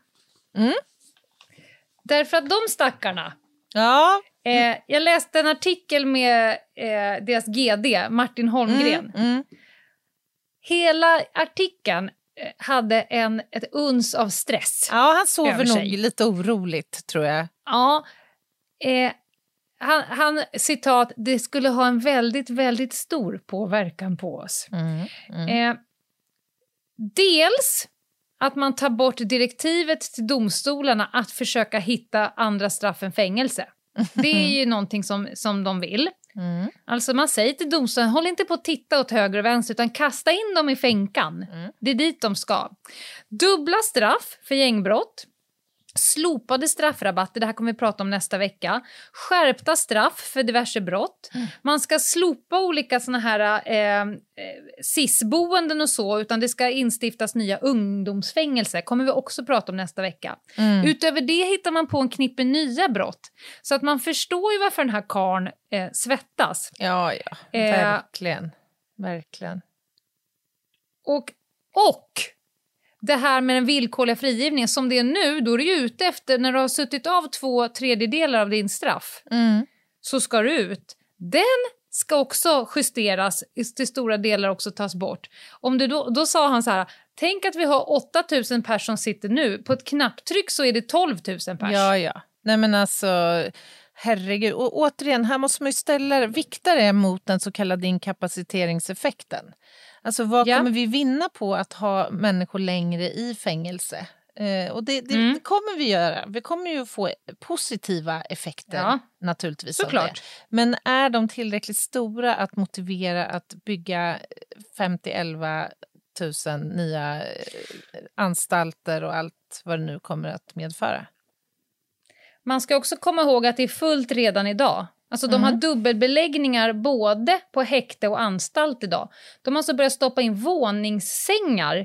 Därför att de stackarna, Ja. jag läste en artikel med deras GD, Martin Holmgren. Hela artikeln hade ett uns av stress. Ja, han sover nog lite oroligt, tror jag. Ja, han citat, det skulle ha en väldigt, väldigt stor påverkan på oss. Dels att man tar bort direktivet till domstolarna att försöka hitta andra straff än fängelse. Det är ju någonting som de vill. Alltså man säger till domstolen, håll inte på att titta åt höger och vänster utan kasta in dem i fänkan. Det är dit de ska. Dubbla straff för gängbrott. Slopade straffrabatter, det här kommer vi prata om nästa vecka. Skärpta straff för diverse brott. Man ska slopa olika såna här SIS-boenden och så, utan det ska instiftas nya ungdomsfängelser. Kommer vi också prata om nästa vecka. Utöver det hittar man på en knippe nya brott. Så att man förstår ju varför den här karln svettas. Ja, verkligen. Verkligen. Och det här med den villkorliga frigivningen, som det är nu, då är du ju ute efter, när du har suttit av 2/3 av din straff, så ska du ut. Den ska också justeras, till stora delar också tas bort. Om du då sa han så här, tänk att vi har 8000 personer som sitter nu, på ett knapptryck så är det 12 000 personer. Ja. Nej men alltså, herregud. Och återigen, här måste man ju vikta det mot den så kallade inkapaciteringseffekten. Alltså vad kommer vi vinna på att ha människor längre i fängelse? Och det kommer vi göra. Vi kommer ju få positiva effekter naturligtvis. Såklart. Av det. Men är de tillräckligt stora att motivera att bygga 50-11 000 nya anstalter och allt vad det nu kommer att medföra? Man ska också komma ihåg att det är fullt redan idag. Alltså de har dubbelbeläggningar både på häkte och anstalt idag. De har alltså börjat stoppa in våningssängar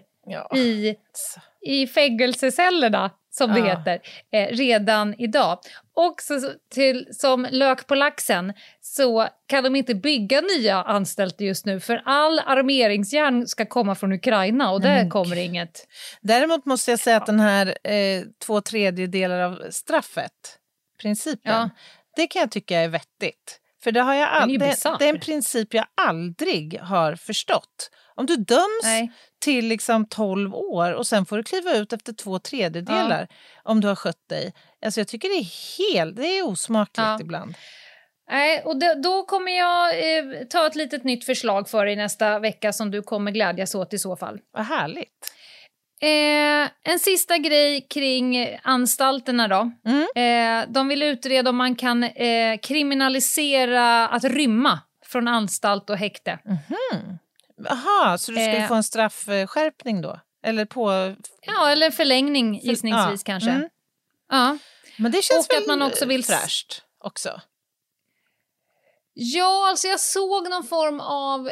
i fängelsecellerna, som det heter, redan idag. Och som lök på laxen så kan de inte bygga nya anstalter just nu, för all armeringsjärn ska komma från Ukraina och där kommer inget. Däremot måste jag säga att den här 2/3 av straffet, principen, det kan jag tycka är vettigt. För det är en princip jag aldrig har förstått. Om du döms till liksom 12 år och sen får du kliva ut efter 2/3 om du har skött dig. Alltså jag tycker det är osmakligt ibland. Nej, och då kommer jag ta ett litet nytt förslag för dig nästa vecka som du kommer glädjas åt i så fall. Vad härligt. En sista grej kring anstalterna då. De vill utreda om man kan kriminalisera att rymma från anstalt och häkte. Jaha, så du skulle få en straffskärpning då? Eller eller förlängning gissningsvis kanske. Ja. Men det känns väl att man också vill fräscht också. Ja, alltså jag såg någon form av...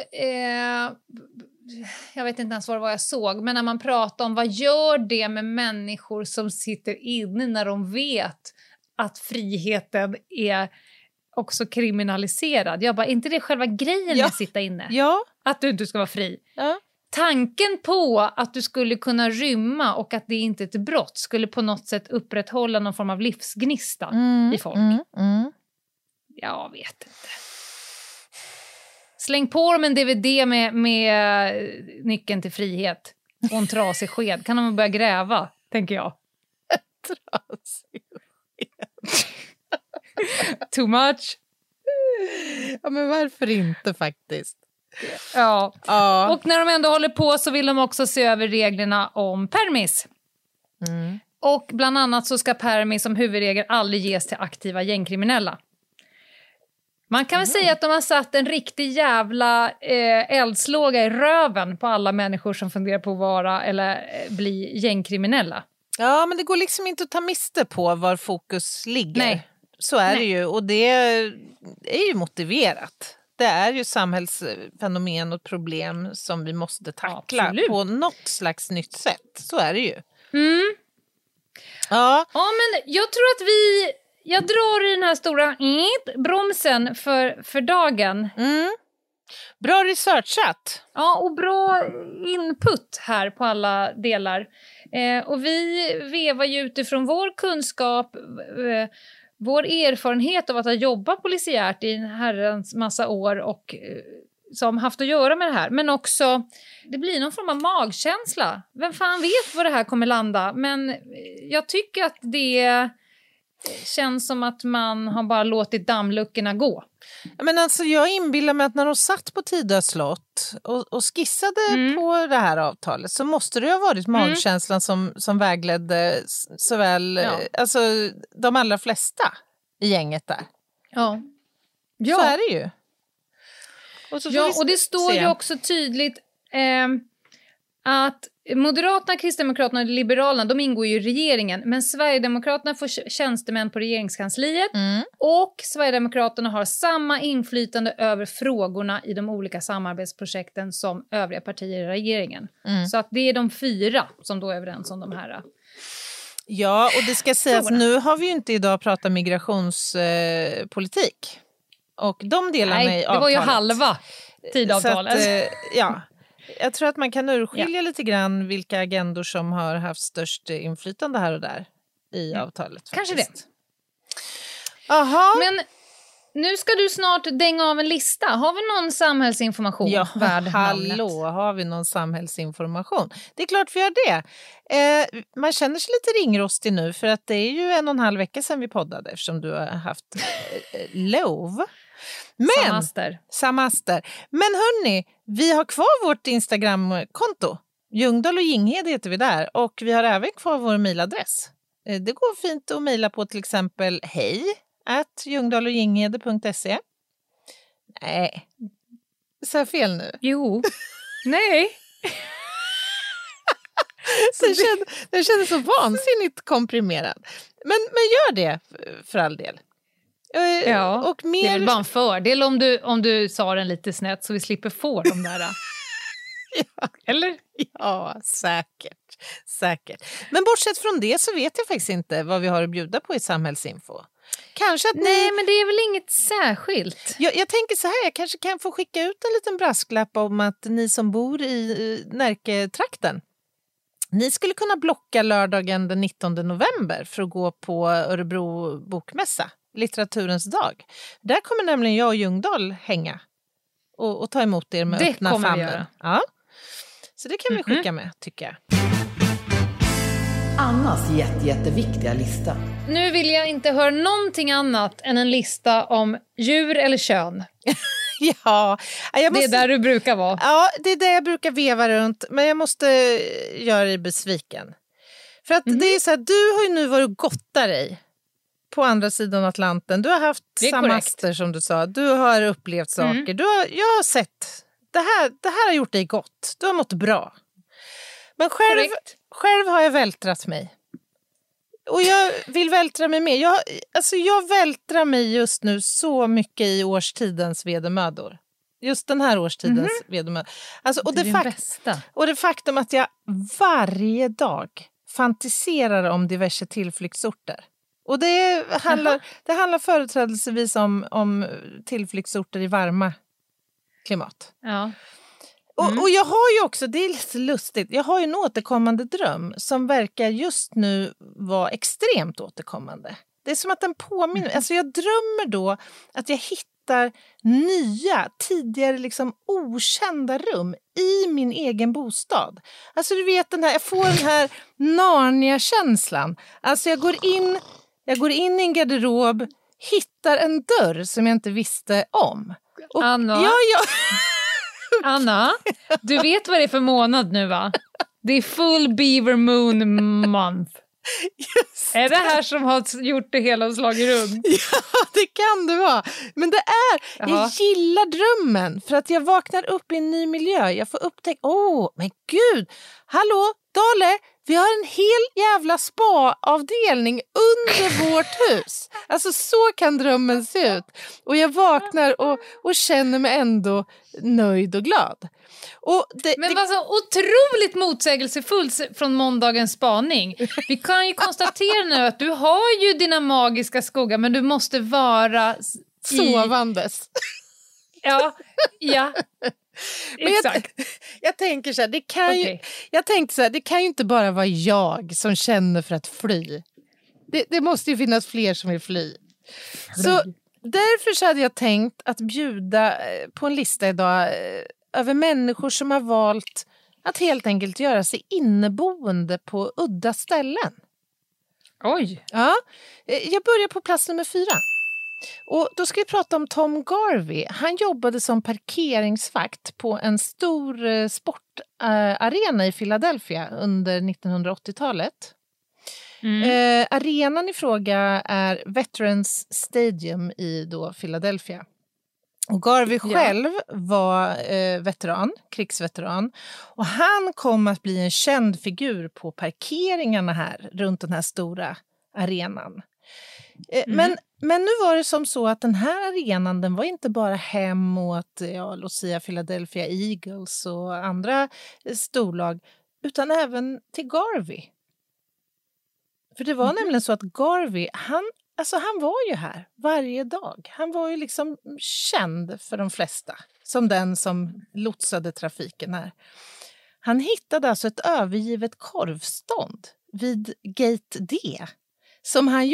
jag vet inte ens vad jag såg, men när man pratar om vad gör det med människor som sitter inne när de vet att friheten är också kriminaliserad. Jag bara, inte det själva grejen med att sitta inne? Ja. Att du inte ska vara fri. Ja. Tanken på att du skulle kunna rymma och att det inte är ett brott skulle på något sätt upprätthålla någon form av livsgnista i folk. Jag vet inte. Släng på dem en DVD med nyckeln till frihet och en trasig sked. Kan de börja gräva, tänker jag. Trasig sked. Too much. Ja, men varför inte faktiskt? Ja. Och när de ändå håller på så vill de också se över reglerna om permis. Och bland annat så ska permis som huvudregel aldrig ges till aktiva gängkriminella. Man kan väl säga att de har satt en riktig jävla eldslåga i röven på alla människor som funderar på att vara eller bli gängkriminella. Ja, men det går liksom inte att ta miste på var fokus ligger. Nej. Så är det ju, och det är ju motiverat. Det är ju samhällsfenomen och problem som vi måste tackla på något slags nytt sätt. Så är det ju. Ja, men jag tror att jag drar i den här stora bromsen för dagen. Bra researchat. Ja, och bra input här på alla delar. Och vi vevar ju utifrån vår kunskap, vår erfarenhet av att ha jobbat polisiärt i en herrans massa år och som haft att göra med det här. Men också, det blir någon form av magkänsla. Vem fan vet var det här kommer landa? Men jag tycker att det känns som att man har bara låtit dammluckorna gå. Men alltså jag inbillar mig att när de satt på Tidö slott och skissade på det här avtalet så måste det ha varit magkänslan som vägledde såväl alltså, de allra flesta. i gänget där. Ja. Så är det ju. Och det står ju också tydligt att Moderaterna, Kristdemokraterna och Liberalerna, de ingår ju i regeringen, men Sverigedemokraterna får tjänstemän på regeringskansliet och Sverigedemokraterna har samma inflytande över frågorna i de olika samarbetsprojekten som övriga partier i regeringen. Så att det är de 4 som då är överens om de här. Ja, och det ska sägas, nu har vi ju inte idag pratat migrationspolitik. Och de delarna i avtalet. Det var ju halva tidavtalet. Så att, ja. Jag tror att man kan urskilja lite grann vilka agendor som har haft störst inflytande här och där i avtalet. Kanske det. Aha. Men nu ska du snart dänga av en lista. Har vi någon samhällsinformation värd namnet? Hallå, har vi någon samhällsinformation? Det är klart vi har det. Man känner sig lite ringrostig nu för att det är ju 1,5 vecka sedan vi poddade eftersom du har haft lov. Men, Samaster. Men hörni, vi har kvar vårt Instagramkonto. Ljungdahl och Ginghede heter vi där. Och vi har även kvar vår mejladress. Det går fint att mejla på till exempel hej@ljungdahlochginghede.se. Nej, så jag fel nu? Jo, nej. Den kändes så vansinnigt komprimerad. Men gör det för all del. Ja, och mer... det är väl bara en fördel om du sa den lite snett så vi slipper få de där. Ja. Eller? Ja, säkert. Men bortsett från det så vet jag faktiskt inte vad vi har att bjuda på i samhällsinfo. Kanske att Nej, men det är väl inget särskilt. Jag tänker så här, jag kanske kan få skicka ut en liten brasklapp om att ni som bor i Närketrakten, ni skulle kunna blocka lördagen den 19 november för att gå på Örebro bokmässa. Litteraturens dag. Där kommer nämligen jag och Ljungdahl hänga och ta emot er med öppna famnen. Ja. Så det kan vi skicka med, tycker jag. Annas jätteviktiga lista. Nu vill jag inte höra någonting annat än en lista om djur eller kön. Ja, det är där du brukar vara. Ja, det är där jag brukar veva runt. Men jag måste göra dig besviken. För att det är så här, du har ju nu varit och gottat dig på andra sidan Atlanten. Du har haft samaster som du sa. Du har upplevt saker. Jag har sett. Det här har gjort dig gott. Du har mått bra. Men själv har jag vältrat mig. Och jag vill vältra mig med. Jag vältrar mig just nu så mycket i årstidens vedermödor. Just den här årstidens vedermödor. Alltså, och det faktum att jag varje dag fantiserar om diverse tillflyktsorter. Och det handlar företrädelsevis om tillflyktsorter i varma klimat. Ja. Och jag har ju också, det är lite lustigt, jag har ju en återkommande dröm som verkar just nu vara extremt återkommande. Det är som att den påminner, alltså jag drömmer då att jag hittar nya, tidigare liksom okända rum i min egen bostad. Alltså du vet jag får den här Narnia-känslan. Alltså jag går in i en garderob, hittar en dörr som jag inte visste om. Och Anna, Anna, du vet vad det är för månad nu, va? Det är full beaver moon month. Just är det här som har gjort det hela och slagit runt? Ja, det kan det vara. Men jag gillar drömmen för att jag vaknar upp i en ny miljö. Jag får upptäcka, men gud, hallå, Dale, vi har en hel jävla spa-avdelning under vårt hus. Alltså så kan drömmen se ut. Och jag vaknar och känner mig ändå nöjd och glad. Men vad så otroligt motsägelsefullt från måndagens spaning. Vi kan ju konstatera nu att du har ju dina magiska skogar, men du måste vara sovandes. Ja. Men jag tänker så här, det kan ju inte bara vara jag som känner för att fly. Det måste ju finnas fler som vill fly. Så därför så hade jag tänkt att bjuda på en lista idag över människor som har valt att helt enkelt göra sig inneboende på udda ställen. Oj! Ja, jag börjar på plats nummer 4. Och då ska vi prata om Tom Garvey. Han jobbade som parkeringsvakt på en stor sportarena i Philadelphia under 1980-talet. Arenan i fråga är Veterans Stadium i då Philadelphia. Och Garvey själv var krigsveteran. Och han kom att bli en känd figur på parkeringarna här runt den här stora arenan. Men nu var det som så att den här arenan, den var inte bara hem åt låt säga Philadelphia Eagles och andra storlag, utan även till Garvey. För det var nämligen så att Garvey, han var ju här varje dag. Han var ju liksom känd för de flesta som den som lotsade trafiken här. Han hittade alltså ett övergivet korvstånd vid Gate D som han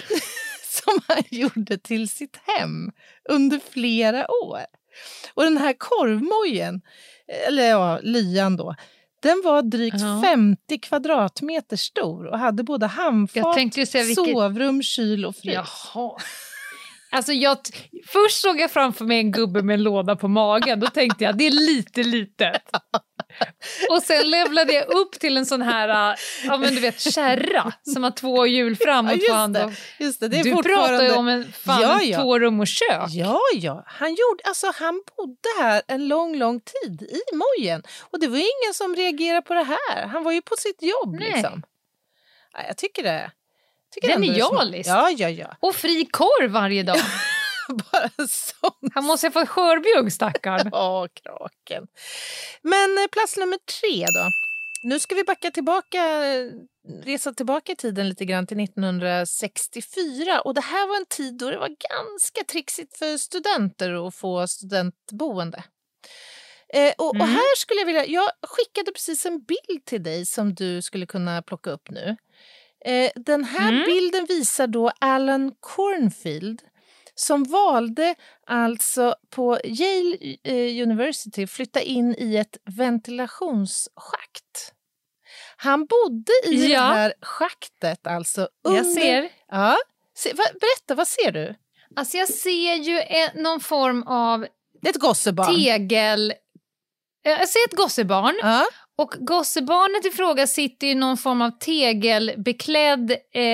gjorde till sitt hem under flera år. Och den här korvmojen, eller lyan då, den var drygt 50 kvadratmeter stor och hade både handfat, sovrum, kyl och frys. Jaha. Alltså först såg jag framför mig en gubbe med en låda på magen. Då tänkte jag, det är lite litet. Och sen levlade jag upp till en sån här, kärra som har 2 hjul fram och 2 andra. Just det, det är du pratar ju om en 2 rum och kök. Ja. Han bodde här en lång tid i mojen. Och det var ingen som reagerade på det här. Han var ju på sitt jobb liksom. Ja, jag tycker det. Genialiskt. Ja. Och fri korv varje dag. Bara sånt. Han måste ha fått skörbjugg, stackarn. Ja, kraken. Men plats nummer 3 då. Nu ska vi resa tillbaka i tiden lite grann till 1964. Och det här var en tid då det var ganska trixigt för studenter att få studentboende. Och här skulle jag skickade precis en bild till dig som du skulle kunna plocka upp nu. Den här bilden visar då Alan Cornfield som valde alltså på Yale University flytta in i ett ventilationsschakt. Han bodde i det här schaktet alltså. Jag ser. Ja. Berätta, vad ser du? Alltså jag ser ju någon form av ett gossebarn. Tegel. Jag ser ett gossebarn. Ja. Och gossebarnet i fråga sitter i någon form av tegelbeklädd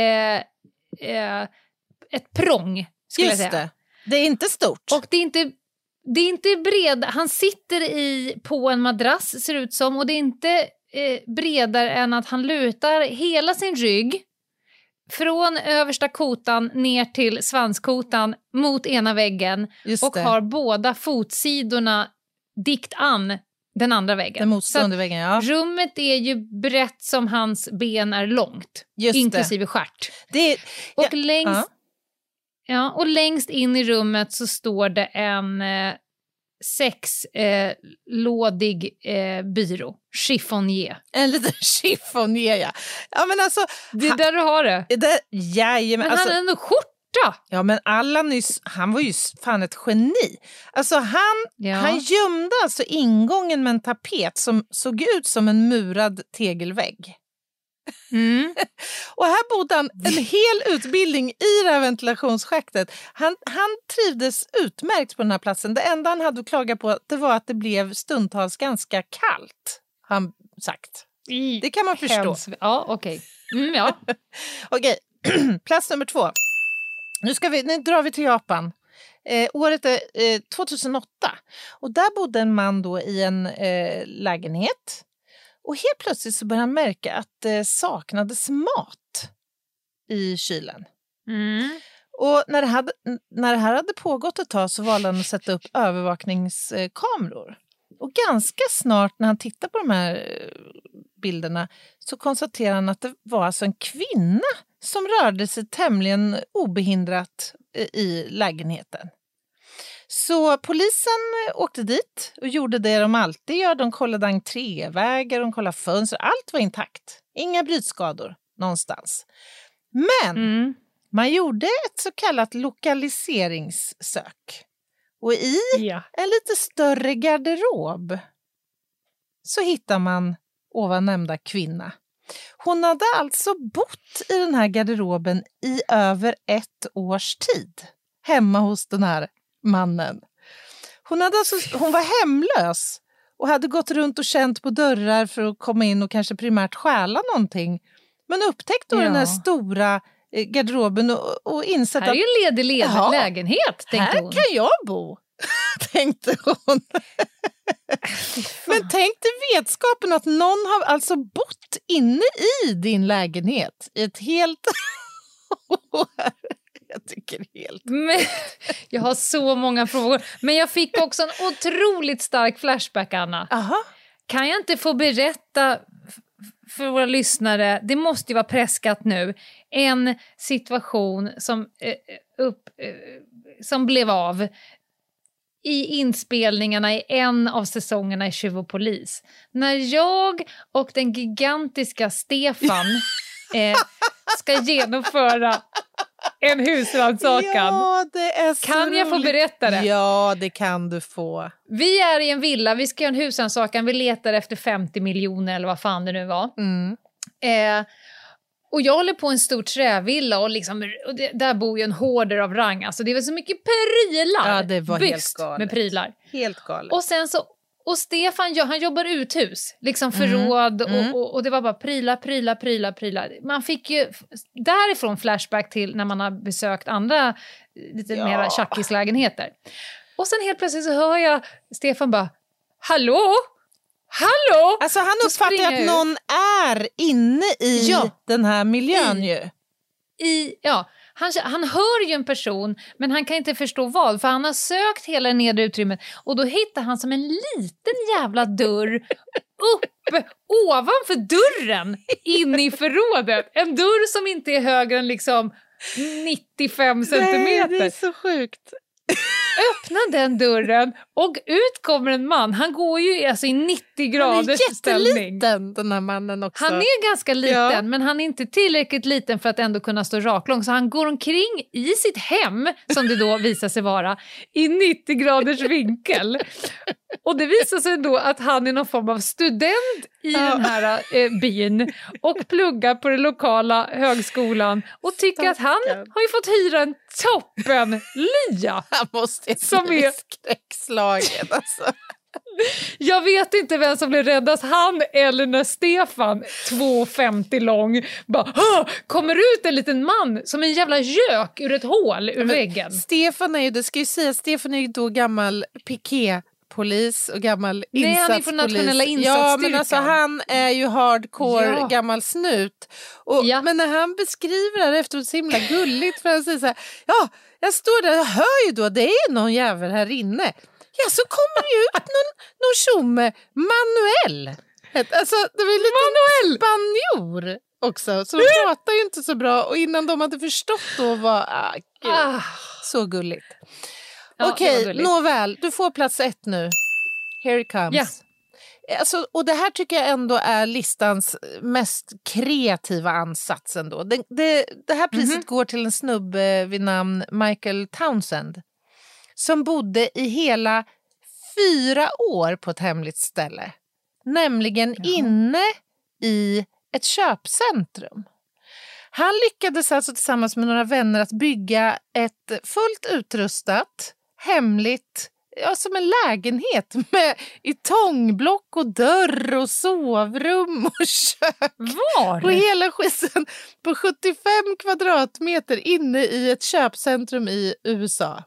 ett prång, skulle jag säga. Det är inte stort. Och det är inte bred. Han sitter på en madrass, ser ut som. Och det är inte bredare än att han lutar hela sin rygg från översta kotan ner till svanskotan mot ena väggen. Och har båda fotsidorna dikt an den andra väggen. Den motstående väggen, ja. Rummet är ju brett som hans ben är långt. Inklusive stjärt. Och längst in i rummet så står det en 6-lådig byrå. Chiffonier. En liten chiffonier, ja. Ja, men alltså... Det är där du har det. Men han hade ändå skjorta. Ja, men han var ju fan ett geni. Alltså han gömde alltså ingången med en tapet som såg ut som en murad tegelvägg. Och här bodde han en hel utbildning i det här ventilationsschaktet. Han trivdes utmärkt på den här platsen. Det enda han hade att klaga på det var att det blev stundtals ganska kallt, han sagt. Det kan man förstå. Ja, okej. Okej, plats nummer 2. Nu drar vi till Japan. Året är 2008. Och där bodde en man då i en lägenhet. Och helt plötsligt så började han märka att det saknades mat i kylen. Och när det här hade pågått ett tag så valde han att sätta upp övervakningskameror. Och ganska snart när han tittade på de här bilderna så konstaterade han att det var alltså en kvinna som rörde sig tämligen obehindrat i lägenheten. Så polisen åkte dit och gjorde det de alltid gör. De kollade entrévägar, de kollade fönster. Allt var intakt. Inga brytskador någonstans. Men man gjorde ett så kallat lokaliseringssök. Och i en lite större garderob så hittar man ovan nämnda kvinna. Hon hade alltså bott i den här garderoben i över 1 års tid. Hemma hos den här mannen. Hon var hemlös och hade gått runt och känt på dörrar för att komma in och kanske primärt stjäla någonting. Men upptäckt då den här stora garderoben och insett att... Här är ju en ledig lägenhet, tänkte hon. Här kan jag bo, tänkte hon. Men tänk dig vetskapen att någon har alltså bott inne i din lägenhet i ett helt år. Jag tycker helt... Men, jag har så många frågor. Men jag fick också en otroligt stark flashback, Anna. Aha. Kan jag inte få berätta för våra lyssnare, det måste ju vara preskat nu, en situation som blev av i inspelningarna i en av säsongerna i Tjuv och polis. När jag och den gigantiska Stefan ska genomföra en husrannsakan. Ja, det är så Kan jag få berätta det? Ja, det kan du få. Vi är i en villa, vi ska göra en husrannsakan, vi letar efter 50 miljoner eller vad fan det nu var. Och jag håller på en stor trävilla och, där bor ju en hoarder av rang. Alltså det var så mycket prylar. Ja, det var helt galet. Med prylar. Helt galet. Och sen så, och Stefan, han jobbar uthus. Liksom förråd och det var bara prylar. Man fick ju därifrån flashback till när man har besökt andra lite mera tjackislägenheter. Och sen helt plötsligt så hör jag Stefan bara, Hallå? Alltså han uppfattar att någon är inne i den här miljön ju. Han hör ju en person, men han kan inte förstå vad, för han har sökt hela det nedre utrymmet och då hittar han som en liten jävla dörr uppe ovanför dörren in i förrådet. En dörr som inte är högre än 95 centimeter. Nej, det är så sjukt. Öppna den dörren och ut kommer en man. Han går ju i 90 graders ställning. Han är jätteliten, den här mannen också. Han är ganska liten, men han är inte tillräckligt liten för att ändå kunna stå raklång. Så han går omkring i sitt hem, som det då visar sig vara, i 90 graders vinkel. Och det visar sig då att han är någon form av student i den här byn och pluggar på den lokala högskolan och tycker att han har ju fått hyra en toppenlya. Han måste som är skräckslagen alltså. Jag vet inte vem som blev räddast, han eller när Stefan 2,50 lång bara kommer ut en liten man som en jävla gök ur ett hål ur väggen. Stefan är ju, det ska ju säga, Stefan är ju då gammal piképolis och gammal insatspolis. Nej, han är från nationella insatsstyrkan. Ja, men alltså han är ju hardcore gammal snut. Men när han beskriver det efteråt så himla gulligt, för han säger så här, jag står där och hör ju då, det är någon jävel här inne. Ja, så kommer det ju ut någon tjomme, Manuel. Alltså, det var ju lite spanjor också, så de pratar ju inte så bra. Och innan de hade förstått då var så gulligt. Okej, nåväl, du får plats 1 nu. Here it comes. Yeah. Alltså, och det här tycker jag ändå är listans mest kreativa ansats ändå. Det här priset går till en snubbe vid namn Michael Townsend, som bodde i hela 4 år på ett hemligt ställe. Nämligen inne i ett köpcentrum. Han lyckades alltså tillsammans med några vänner att bygga ett fullt utrustat, hemligt, som en lägenhet med ytongblock och dörr och sovrum och kök. Var? Och hela skiten på 75 kvadratmeter inne i ett köpcentrum i USA.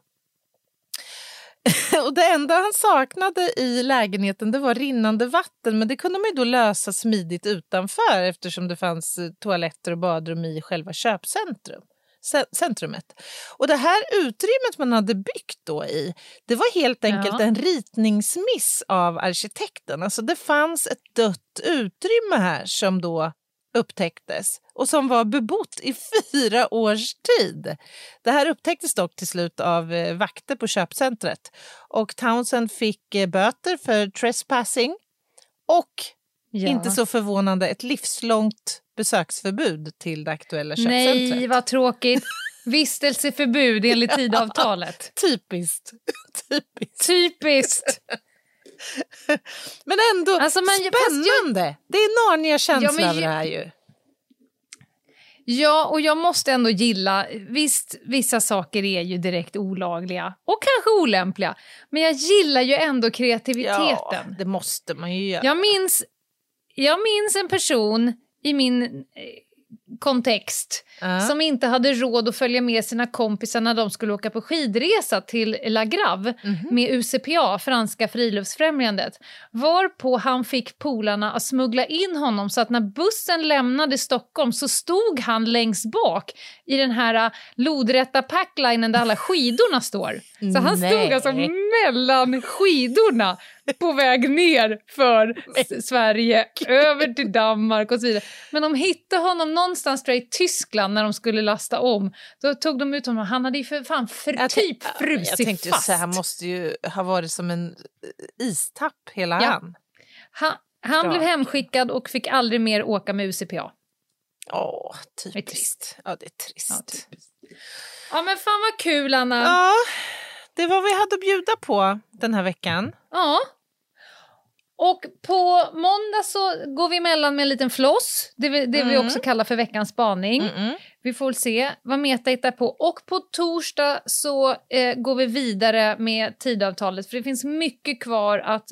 Och det enda han saknade i lägenheten, det var rinnande vatten, men det kunde man ju då lösa smidigt utanför eftersom det fanns toaletter och badrum i själva köpcentrumet. Och det här utrymmet man hade byggt då i, det var helt enkelt en ritningsmiss av arkitekten. Alltså det fanns ett dött utrymme här som då upptäcktes och som var bebott i 4 års tid. Det här upptäcktes dock till slut av vakter på köpcentret, och Townsend fick böter för trespassing och inte så förvånande ett livslångt besöksförbud till det aktuella köpcentret. Nej, vad tråkigt. Vistelseförbud enligt tidavtalet. Typiskt. Men ändå spännande. Det är Narnia-känsla över det här ju. Ja, och jag måste ändå gilla, visst, vissa saker är ju direkt olagliga och kanske olämpliga, men jag gillar ju ändå kreativiteten. Ja, det måste man ju göra. Jag minns en person i min kontext som inte hade råd att följa med sina kompisar när de skulle åka på skidresa till La Grave med UCPA, Franska friluftsfrämjandet. Varpå han fick polarna att smuggla in honom så att när bussen lämnade Stockholm så stod han längst bak i den här lodrätta packlinen där alla skidorna står. Så han stod alltså mellan skidorna på väg ner för Sverige, över till Danmark och så vidare. Men de hittade honom någonstans i Tyskland när de skulle lasta om. Då tog de ut honom. Han hade ju för fan frusit Jag tänkte fast. Så här måste ju ha varit som en istapp hela Han blev hemskickad och fick aldrig mer åka med UCPA. Typiskt. Ja, det är trist. Ja, men fan vad kul, Anna. Ja, det var vi hade att bjuda på den här veckan. Ja. Och på måndag så går vi emellan med en liten floss. Det vi också kallar för veckans spaning. Vi får se vad Meta hittar på. Och på torsdag så går vi vidare med tidavtalet. För det finns mycket kvar att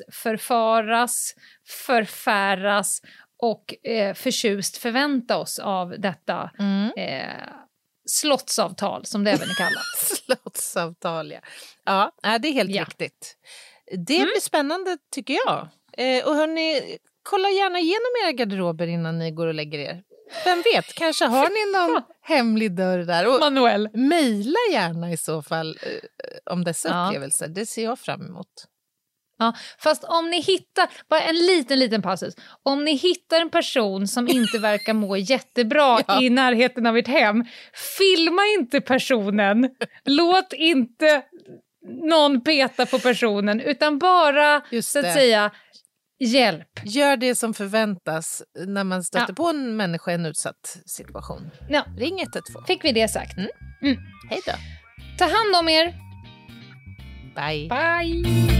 förfäras och förtjust förvänta oss av detta slottsavtal som det även är kallat. Slottsavtal, ja. Ja, det är helt riktigt. Det blir spännande tycker jag. Och hörni, kolla gärna igenom era garderober innan ni går och lägger er. Vem vet, kanske har ni någon hemlig dörr där. Och Manuel. Mejla gärna i så fall om dessa upplevelser. Det ser jag fram emot. Ja, fast om ni hittar, bara en liten passus. Om ni hittar en person som inte verkar må jättebra i närheten av ert hem, filma inte personen. Låt inte någon peta på personen, utan bara så att säga hjälp. Gör det som förväntas när man stöter på en människa i en utsatt situation. Ja. Ring 112. Fick vi det sagt. Hej då. Ta hand om er. Bye. Bye.